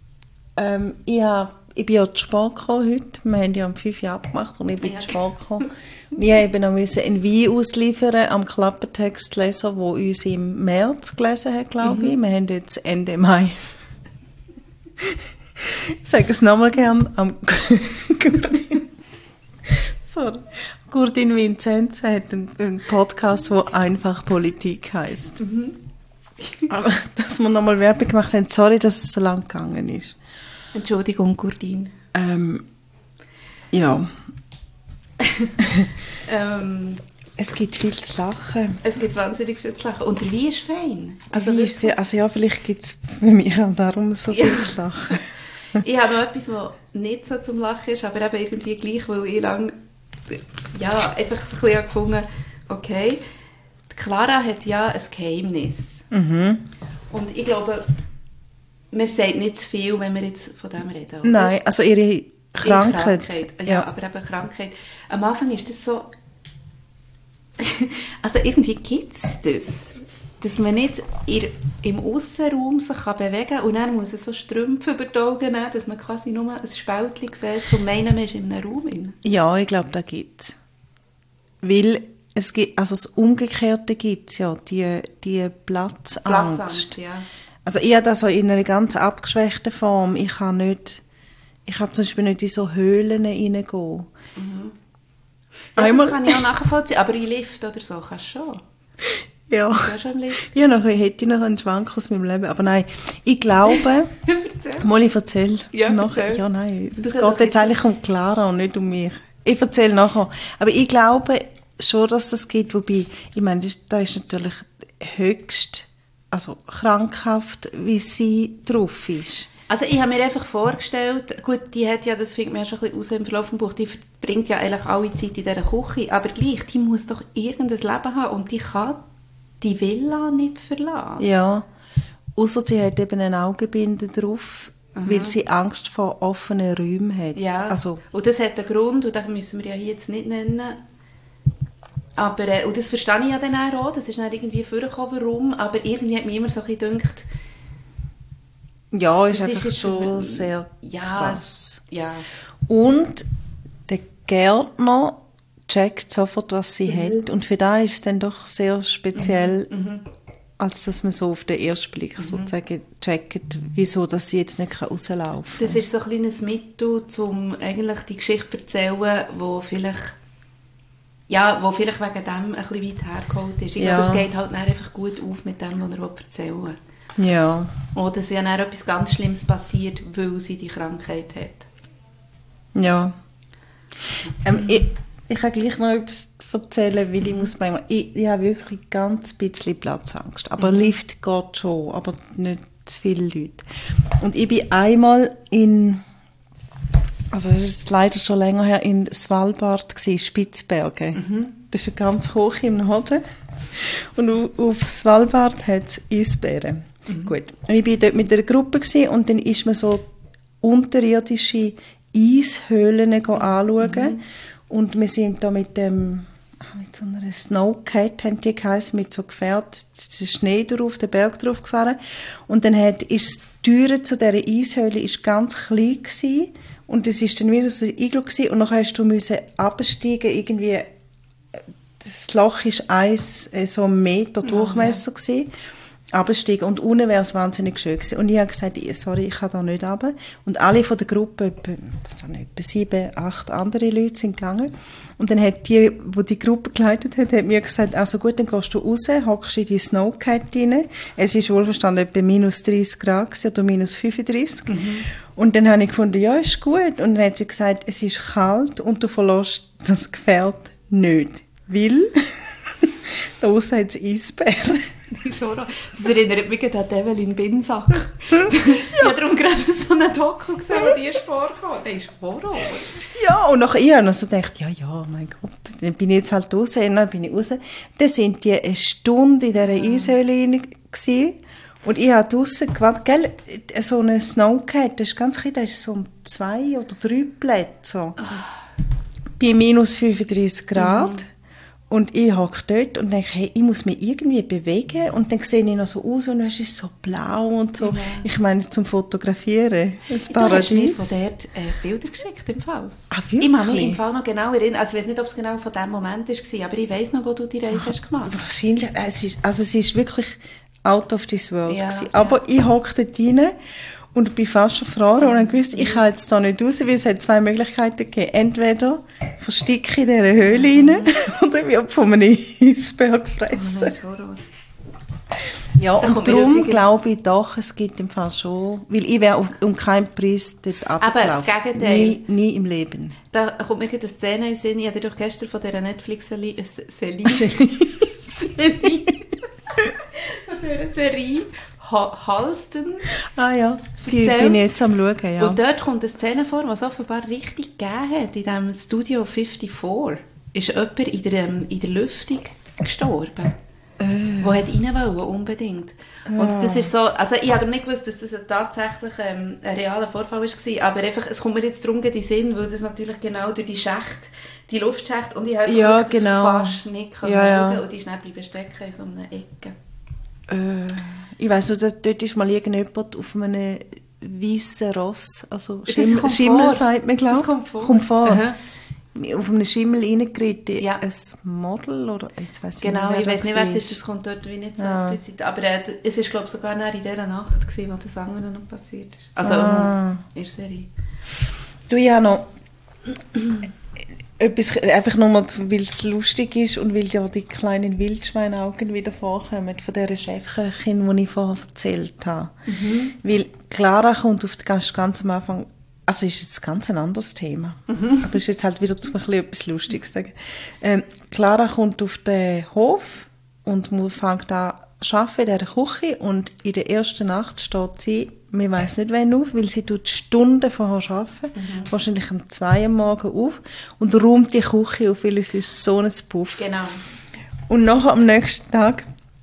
ich bin ja zu spät gekommen heute. Wir haben ja um 5 Uhr abgemacht und ich bin zu spät gekommen. Wir mussten einen Wein ausliefern am Klappentextleser, der uns im März gelesen hat, glaube ich. Wir haben jetzt Ende Mai. Ich sage es nochmal gern am Gurdin Vincenz hat einen Podcast, der einfach Politik heisst. Aber dass wir nochmal Werbung gemacht haben, sorry, dass es so lang gegangen ist. Entschuldigung, Gurdin. Ja. Es gibt viel zu lachen. Es gibt wahnsinnig viel zu lachen. Und der Wein ist fein. Vielleicht gibt es für mich auch darum so viel zu lachen. Ich habe noch etwas, was nicht so zum Lachen ist, aber eben irgendwie gleich, weil ich lange einfach so ein bisschen gefunden, okay, die Clara hat ja ein Geheimnis. Und ich glaube, man sagt nicht zu viel, wenn wir jetzt von dem reden. Oder? Nein, also ihre Krankheit. Ja, aber eben Krankheit. Am Anfang ist das so... also irgendwie gibt es das. Dass man nicht im Aussenraum sich bewegen kann und dann muss es so Strümpfe über die Augen nehmen, dass man quasi nur ein Spältchen sieht, um meinen, man ist in einem Raum. Ja, ich glaube, das gibt es. Weil es gibt, also das Umgekehrte gibt es ja, die Platzangst. Platzangst, ja. Also ich habe das so in einer ganz abgeschwächten Form. Ich kann zum Beispiel nicht in so Höhlen reingehen. Ja, das kann ich auch nachvollziehen, aber in Lift oder so kannst du schon. Ja, hätte ich noch einen Schwank aus meinem Leben. Aber nein, ich glaube... Erzähl. Ich erzähle. Ja, nachher. Ja, nein, es geht jetzt eigentlich um Clara und nicht um mich. Ich erzähle nachher. Aber ich glaube schon, dass das gibt, wobei, ich meine, da ist natürlich höchst, also krankhaft, wie sie drauf ist. Also ich habe mir einfach vorgestellt, gut, die hat ja, das findet man ja schon ein bisschen raus im Verlauf des Buches, die verbringt ja eigentlich alle Zeit in dieser Küche, aber gleich, die muss doch irgendein Leben haben und die kann die Villa nicht verlassen. Ja, ausser sie hat eben eine Augenbinde drauf, weil sie Angst vor offenen Räumen hat. Ja, also, und das hat einen Grund, und den müssen wir ja hier jetzt nicht nennen. Aber, und das verstehe ich ja dann auch, das ist dann irgendwie vorgekommen, warum, aber irgendwie hat mir immer so ein bisschen gedacht, ja, ist einfach schon sehr krass. Ja. Und der Gärtner checkt sofort, was sie hat. Und für da ist es dann doch sehr speziell, als dass man so auf den ersten Blick sozusagen checkt, wieso dass sie jetzt nicht rauslaufen kann. Das ist so ein kleines Mittel, um eigentlich die Geschichte zu erzählen, wo vielleicht wegen dem ein bisschen weit hergeholt ist. Ich glaube, es geht halt einfach gut auf mit dem, was er erzählen will. Ja. Oder dass ja dann etwas ganz Schlimmes passiert, weil sie die Krankheit hat. Ja. Ich kann gleich noch etwas erzählen, weil ich habe wirklich ganz bisschen Platzangst. Aber Lift geht schon, aber nicht zu viele Leute. Und ich bin einmal also das ist leider schon länger her, in Svalbard gewesen, Spitzbergen. Das ist ganz hoch im Norden. Und auf Svalbard hat es Eisbären. Gut. Und ich war dort mit einer Gruppe gewesen, und dann ist man so unterirdische Eishöhlen anschauen. Und wir sind da mit so einer Snowcat, haben die geheißen, mit so Gefährt, den Schnee drauf, den Berg drauf gefahren. Und dann ist die Türe zu dieser Eishöhle ist ganz klein gewesen. Und das war dann wieder so ein Iglu gewesen. Und dann hast du absteigen, irgendwie, das Loch war so 1 Meter Durchmesser gewesen. Absteigen. Und unten wäre es wahnsinnig schön gewesen. Und ich habe gesagt, sorry, ich kann da nicht runter. Und alle von der Gruppe, etwa 7, 8 andere Leute sind gegangen. Und dann hat die Gruppe geleitet hat mir gesagt, also gut, dann gehst du raus, hockst in die Snowkite rein. Es war wohlverstanden etwa minus 30 Grad gewesen, oder minus 35. Und dann habe ich gefunden, ja, ist gut. Und dann hat sie gesagt, es ist kalt und du verlässt das Gefährt nicht. Weil da draussen hat es Eisbären. Das erinnert mich an Evelyn Binsack. Ich habe darum gerade so einen Doku gesehen, wo die ist vorgekommen. Das ist Horror. Ja, und nachher ich habe also gedacht, ja, mein Gott, dann bin ich jetzt halt raus, dann bin ich raus. Dann sind die eine Stunde in dieser Eishöhle gewesen. Und ich habe draussen gewartet, gell, so eine Snowcat, das ist ganz klein, das ist so 2 oder 3 Plätze. So. Bei minus 35 Grad. Und ich hocke dort und denke, hey, ich muss mich irgendwie bewegen. Und dann sehe ich noch so aus und es ist so blau und so. Ja. Ich meine, zum Fotografieren. Ein Paradies. Du hast mir von dort Bilder geschickt, im Fall. Ah, wirklich? Ich kann mich im Fall noch genau erinnern. Also ich weiß nicht, ob es genau von diesem Moment war, aber ich weiss noch, wo du die Reise hast gemacht. Wahrscheinlich. Es ist wirklich out of this world. Ja, gewesen. Aber ich hocke dort rein und bin fast schon verloren und habe gewusst, ich kann jetzt da nicht raus, weil es hat 2 Möglichkeiten gegeben. Entweder verstecke ich in dieser Höhle rein oder wird von einem Eisbär gefressen. Ja, und darum glaube ich doch, es gibt im Fall schon, weil ich wäre um keinen Preis dort abgelaufen. Aber das Gegenteil. Nie im Leben. Da kommt mir eine Szene in den Sinn, ich habe dir doch gestern von dieser Netflix-Serie Halston. Ah ja, die bin ich jetzt am Schauen, ja. Und dort kommt eine Szene vor, die es offenbar richtig gegeben hat. In diesem Studio 54 ist jemand in der Lüftung gestorben. Der hat rein wollen, unbedingt. Und das ist so, also ich habe nicht gewusst, dass das tatsächlich ein realer Vorfall war, aber einfach, es kommt mir jetzt darum in den Sinn, weil das natürlich genau durch die Luftschächte, und ich habe fast nicht schauen und die schnell bleiben stecken in so einer Ecke. Ich weiss nur, dort ist mal irgendjemand auf einem weißen Ross, also Schimmel sagt man, glaube ich. Kommt vor. Auf einem Schimmel reingeritten, ein Model oder jetzt weiss genau, ich weiss nicht, wer es ist, das kommt dort wie nicht so explizit. Aber es ist, glaube ich, sogar in dieser Nacht gewesen, wo das andere noch passiert ist. Also in der Serie. Du, ich habe noch etwas, einfach nochmal, weil es lustig ist und weil ja die kleinen Wildschweinaugen wieder vorkommen von dieser Chefköchin, die ich vorher erzählt habe. Weil Clara kommt auf ganz am Anfang, also ist jetzt ganz ein anderes Thema, aber ist jetzt halt wieder ein bisschen etwas Lustiges. Clara kommt auf den Hof und fängt an zu arbeiten in dieser Küche und in der ersten Nacht steht sie, man weiss nicht wann auf, weil sie tut Stunden vorher arbeiten, wahrscheinlich um 2 Uhr morgens auf und räumt die Küche auf, weil es ist so ein Puff. Genau. Und nachher am nächsten Tag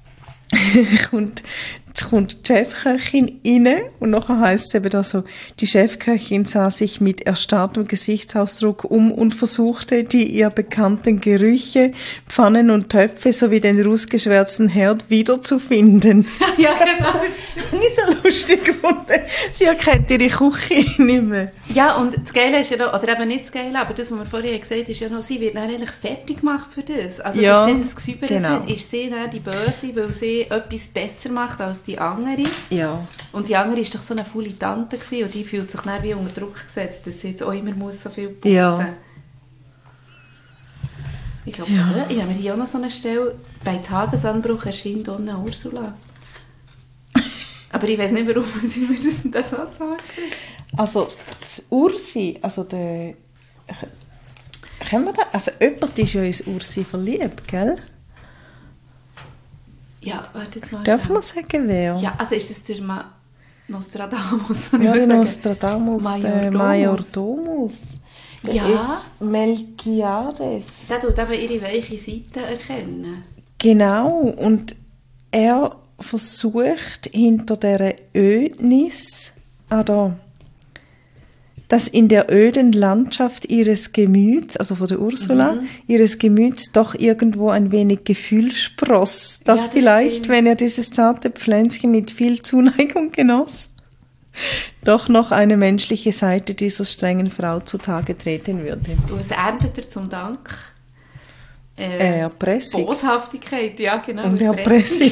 kommt die Chefköchin rein und nachher heisst es eben da so, die Chefköchin sah sich mit erstarrtem Gesichtsausdruck um und versuchte, die ihr bekannten Gerüche, Pfannen und Töpfe sowie den rußgeschwärzten Herd wiederzufinden. Ja, genau. Nicht so lustig gefunden. Sie erkennt ihre Küche nicht mehr. Ja, und das Geile ist ja noch, oder eben nicht das Geile, aber das, was wir vorhin gesagt haben, ist ja noch, sie wird dann eigentlich fertig gemacht für das. Also, dass sie das gesäubert hat, ist sie dann die Böse, weil sie etwas besser macht als die andere. Ja. Und die andere war doch so eine faule Tante gewesen, und die fühlt sich dann wie unter Druck gesetzt, dass sie jetzt auch immer muss so viel putzen. Ja. Ich glaube, ich habe mir hier auch noch so eine Stelle, bei Tagesanbruch erscheint Donna Ursula. Aber ich weiß nicht, warum sie mir das so sagt. Also, das Ursi, also der... Können wir da... Also, jemand ist ja ins Ursi verliebt, gell? Ja, warte jetzt mal. Darf man sagen, wer? Ja, also ist das der Nostradamus? Ja, der Nostradamus, der Major Domus. Ja. Ist Melchiades. Der tut eben ihre weiche Seite erkennen. Genau, und er versucht hinter dieser Ödnis, dass in der öden Landschaft ihres Gemüts, also von der Ursula, ihres Gemüts doch irgendwo ein wenig Gefühl spross, das vielleicht, stimmt, wenn er dieses zarte Pflänzchen mit viel Zuneigung genoss, doch noch eine menschliche Seite dieser strengen Frau zutage treten würde. Was erntet er zum Dank? Erpressung. Boshaftigkeit, ja genau. Und Erpressung.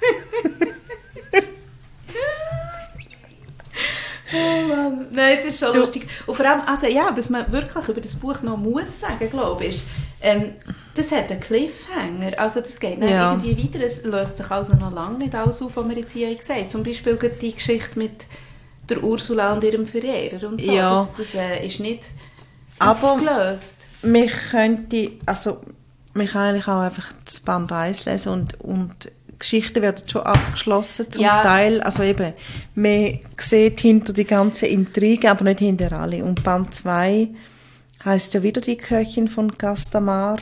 Oh Mann. Nein, es ist schon lustig. Und vor allem, also ja, was man wirklich über das Buch noch muss sagen, glaube ich, ist, das hat einen Cliffhanger. Also das geht nicht irgendwie weiter. Es löst sich also noch lange nicht alles auf, was wir jetzt hier gesagt haben. Zum Beispiel die Geschichte mit der Ursula und ihrem Verehrer und so. Ja. Das ist nicht aufgelöst. Man kann eigentlich auch einfach das Band 1 lesen und Geschichten werden schon abgeschlossen, zum Teil. Also eben, man sieht hinter die ganze Intrige, aber nicht hinter alle. Und Band 2 heisst ja wieder die Köchin von Castamar.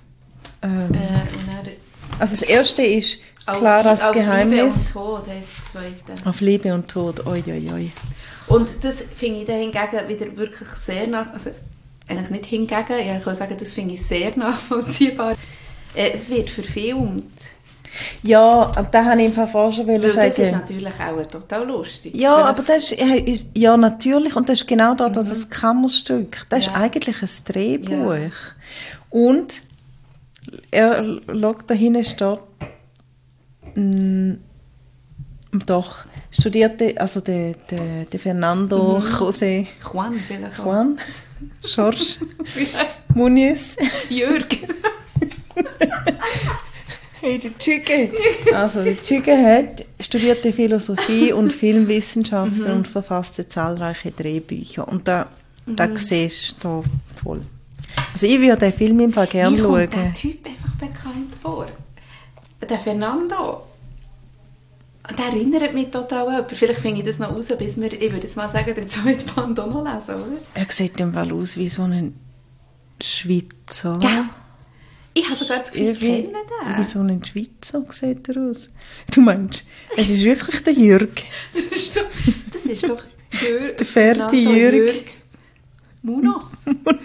Also das erste ist Claras Geheimnis. Auf Liebe und Tod heisst das zweite. Auf Liebe und Tod, oi, oi, oi. Und das finde ich dann hingegen wieder wirklich sehr eigentlich nicht hingegen, ich kann sagen, das finde ich sehr nachvollziehbar. Es wird verfilmt. Ja, und da habe ich im vorher schon sagen. Das ist natürlich auch total lustig. Ja, aber das ist ja natürlich, und das ist genau das Kammerstück. Das ist eigentlich ein Drehbuch. Ja. Und da hinten steht, doch, studierte, also der Fernando José Juan Jorge Muniz Jürg. Hey, die Chica studierte Philosophie und Filmwissenschaften und verfasste zahlreiche Drehbücher. Und da siehst du voll. Also ich würde den Film im Fall gerne schauen. Mir kommt der Typ einfach bekannt vor. Der Fernando. Der erinnert mich total an jemanden. Vielleicht finde ich das noch raus, bis wir, ich würde jetzt mal sagen, der zweite Band auch noch lesen, oder? Er sieht im Fall aus wie so ein Schweizer. Ja. Ich habe sogar das Gefühl, ich kenne den. Wie so ein Schweizer sieht er aus. Du meinst, es ist wirklich der Jürg. Das ist doch Jürg. Der Ferdi Jürg. Munos.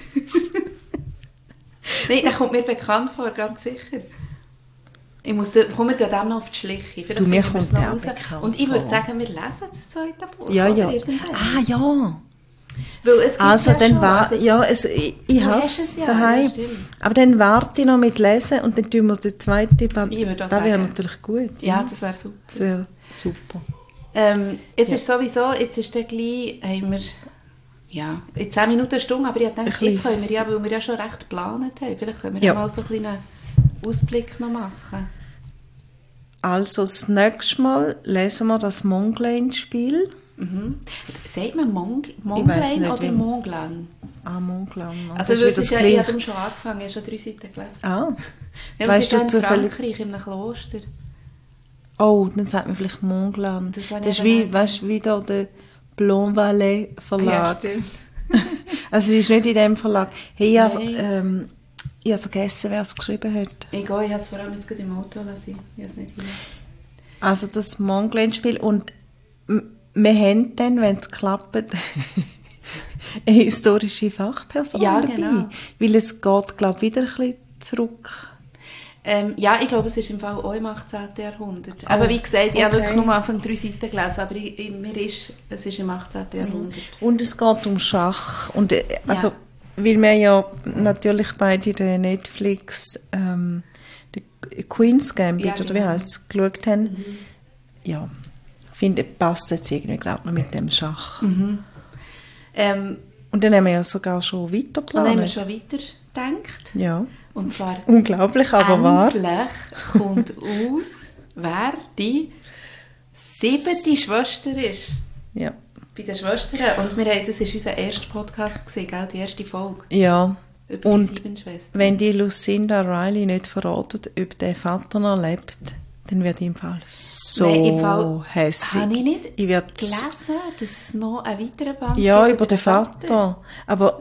Nein, der kommt mir bekannt vor, ganz sicher. Kommen wir dann noch auf die Schliche. Vielleicht mir kommt der raus. Und ich würde sagen, wir lesen das zweite Buch. Ja. Ja. Weil es also dann ich habe es daheim. Ja, aber dann warte ich noch mit Lesen und dann tun wir den zweiten Band. Das wäre natürlich gut. Ja, das wäre super. Das wäre super. Es ist sowieso, jetzt ist der gleich, haben wir in 10 Minuten eine Stunde, aber ich denke, jetzt können wir weil wir ja schon recht geplant haben, vielleicht können wir mal so einen kleinen Ausblick noch machen. Also das nächste Mal lesen wir das Monglen-Spiel. Sagt man Monglen oder Monglan? Monglan. Also ich habe schon angefangen, ich habe schon 3 Seiten gelesen. Ja, weißt du zufällig? Frankreich, in einem Kloster. Oh, dann sagt man vielleicht Monglan. Das ist wie da der Blonvalet Verlag. Ja, stimmt. Also es ist nicht in dem Verlag. Hey, ich habe vergessen, wer es geschrieben hat. Ich habe es vor allem jetzt gerade im Auto lassen. Ich habe es nicht gemacht. Also das Monglen-Spiel und wir haben dann, wenn es klappt, eine historische Fachperson dabei. Genau. Weil es geht, glaube ich, wieder ein bisschen zurück. Ich glaube, es ist im Fall auch im 18. Jahrhundert. Aber wie gesagt, ich habe wirklich nur am Anfang 3 Seiten gelesen, aber es ist im 18. Jahrhundert. Und es geht um Schach. Und, weil wir ja natürlich beide den Netflix Queen's Gambit, oder wie heisst es, geschaut haben. Ja. Finde, passt jetzt irgendwie, glaube ich, mit dem Schach. Und dann haben wir ja sogar schon weiter geplant. Dann haben wir schon weiter gedacht. Ja. Und zwar unglaublich, aber wahr. Endlich kommt aus, wer die 7. Schwester ist. Ja. Bei den Schwestern. Und das war unser erster Podcast, gell? Die erste Folge. Ja. Über die 7 Schwestern. Wenn die Lucinda Riley nicht verratet, ob der Vater noch lebt, dann wird im Fall so hässig. Habe ich nicht gelesen, dass es noch einen weiteren Band gibt? Ja, über den Vater. Aber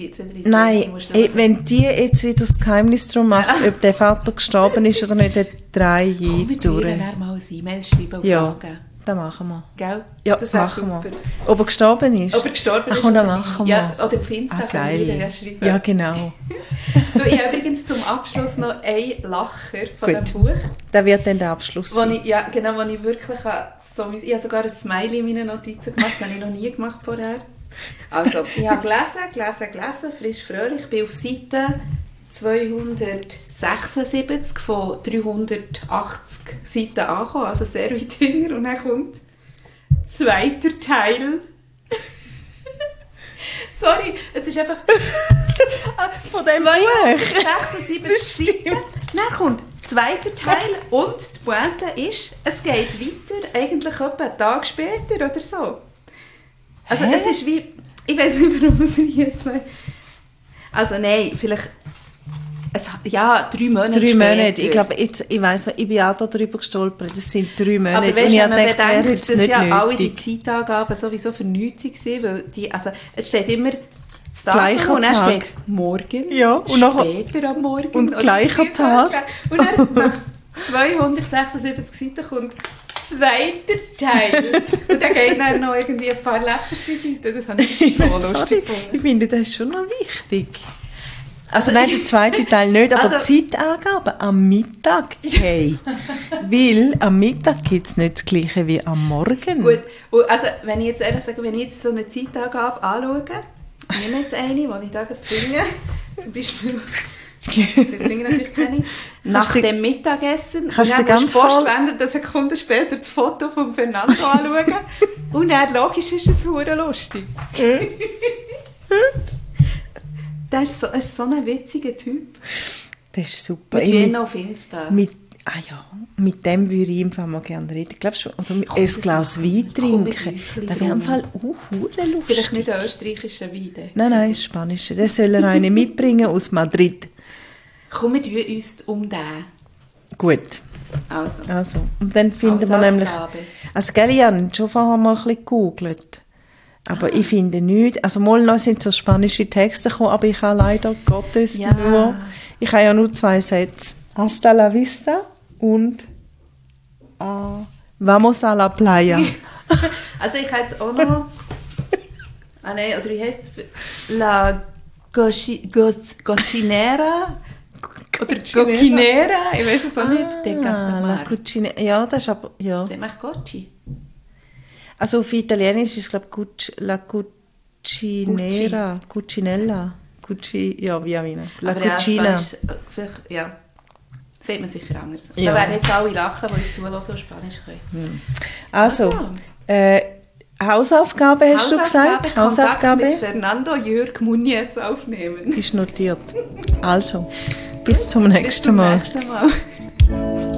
wenn die jetzt wieder das Geheimnis darum macht, ob der Vater gestorben ist oder nicht, dann drehe ich durch. Wir werden mal ein E-Mail schreiben und fragen. das machen wir. Gell? Ja, das machen super. wir. Ob er gestorben ist? Ob er gestorben ist oder nicht. Ja, oder auf Insta geil. schreiben. Ja, genau. Du, ich habe übrigens zum Abschluss noch einen Lacher von dem Buch. Das wird dann der Abschluss sein. Wo ich wirklich ich habe sogar ein Smiley in meinen Notizen gemacht, das habe ich noch nie gemacht vorher. Also, ich habe gelesen, frisch fröhlich, ich bin auf Seite 276 von 380 Seiten angekommen, also sehr weit hinter. Und dann kommt zweiter Teil. Sorry, es ist einfach von dem Buch. 76 Seiten. Dann kommt zweiter Teil und die Pointe ist, es geht weiter, eigentlich etwa einen Tag später oder so. Also es ist wie, ich weiß nicht, warum es hier zwei... Also nein, vielleicht... 3 Monate 3 Monate. später. Ich glaube, ich weiss, ich bin auch darüber gestolpert. Das sind 3 Monate. Aber weißt, wenn man bedenkt, dass nicht ja nötig. alle die Zeitangaben sowieso für nichts waren, weil also es steht immer das Gleicher Datum und dann Tag. steht morgen, Ja, und später am Morgen. Und oder gleicher Tag. Und dann nach 276 Seiten kommt zweiter Teil. Und dann geht dann noch irgendwie ein paar lächerliche Seiten. Das habe ich so lustig gefunden. Ich finde, das ist schon noch wichtig. Also nein, der zweite Teil nicht, aber die Zeitangaben am Mittag, hey. Weil am Mittag gibt es nicht das Gleiche wie am Morgen. Gut, also wenn ich jetzt ehrlich sage, wenn ich jetzt so eine Zeitangabe anschaue, nehme jetzt eine, die ich da finde, zum Beispiel, ich finde natürlich keine, nach dem Mittagessen, kannst und dann ganz postwendend eine Sekunde später das Foto von Fernando anschauen und dann logisch ist es verdammt lustig. Der ist so ein witziger Typ. Das ist super. Mit Vienna auf Insta. Mit dem würde ich einfach mal gerne reden. Ich glaube schon. Oder ein Glas Wein trinken. Das wäre im Fall lustig. Vielleicht nicht ein österreichischer Wein. Nein, spanischer. Den soll er einen mitbringen aus Madrid. Komm, wir tun uns um den. Gut. Also. Und dann finden wir nämlich... Also, gell, ich habe schon vorher mal ein bisschen gegoogelt. Aber ich finde nichts. Also mal noch sind so spanische Texte gekommen, aber ich habe leider Gottes nur... Ich habe ja nur 2 Sätze. Hasta la vista und vamos a la playa. Also ich habe jetzt auch noch... nein, oder wie heisst es? La cocinera... Oder Cocinera, ich weiß es auch nicht. De Castamar. La cucina. Ja, das ist aber... Ja. Sag mal Cocci. Also auf Italienisch ist es, glaube ich, la cucinera. Cucinella. Ja, wie auch immer. La aber cucina. Ja, vielleicht, ja. Sieht man sicher anders. Ja. Da werden jetzt alle lachen, die uns zuhören und Spanisch können. Also, Hausaufgabe hast du gesagt? Hausaufgabe mit Fernando Jörg Muniz aufnehmen. Ist notiert. Also, bis zum nächsten Mal. Bis zum nächsten Mal.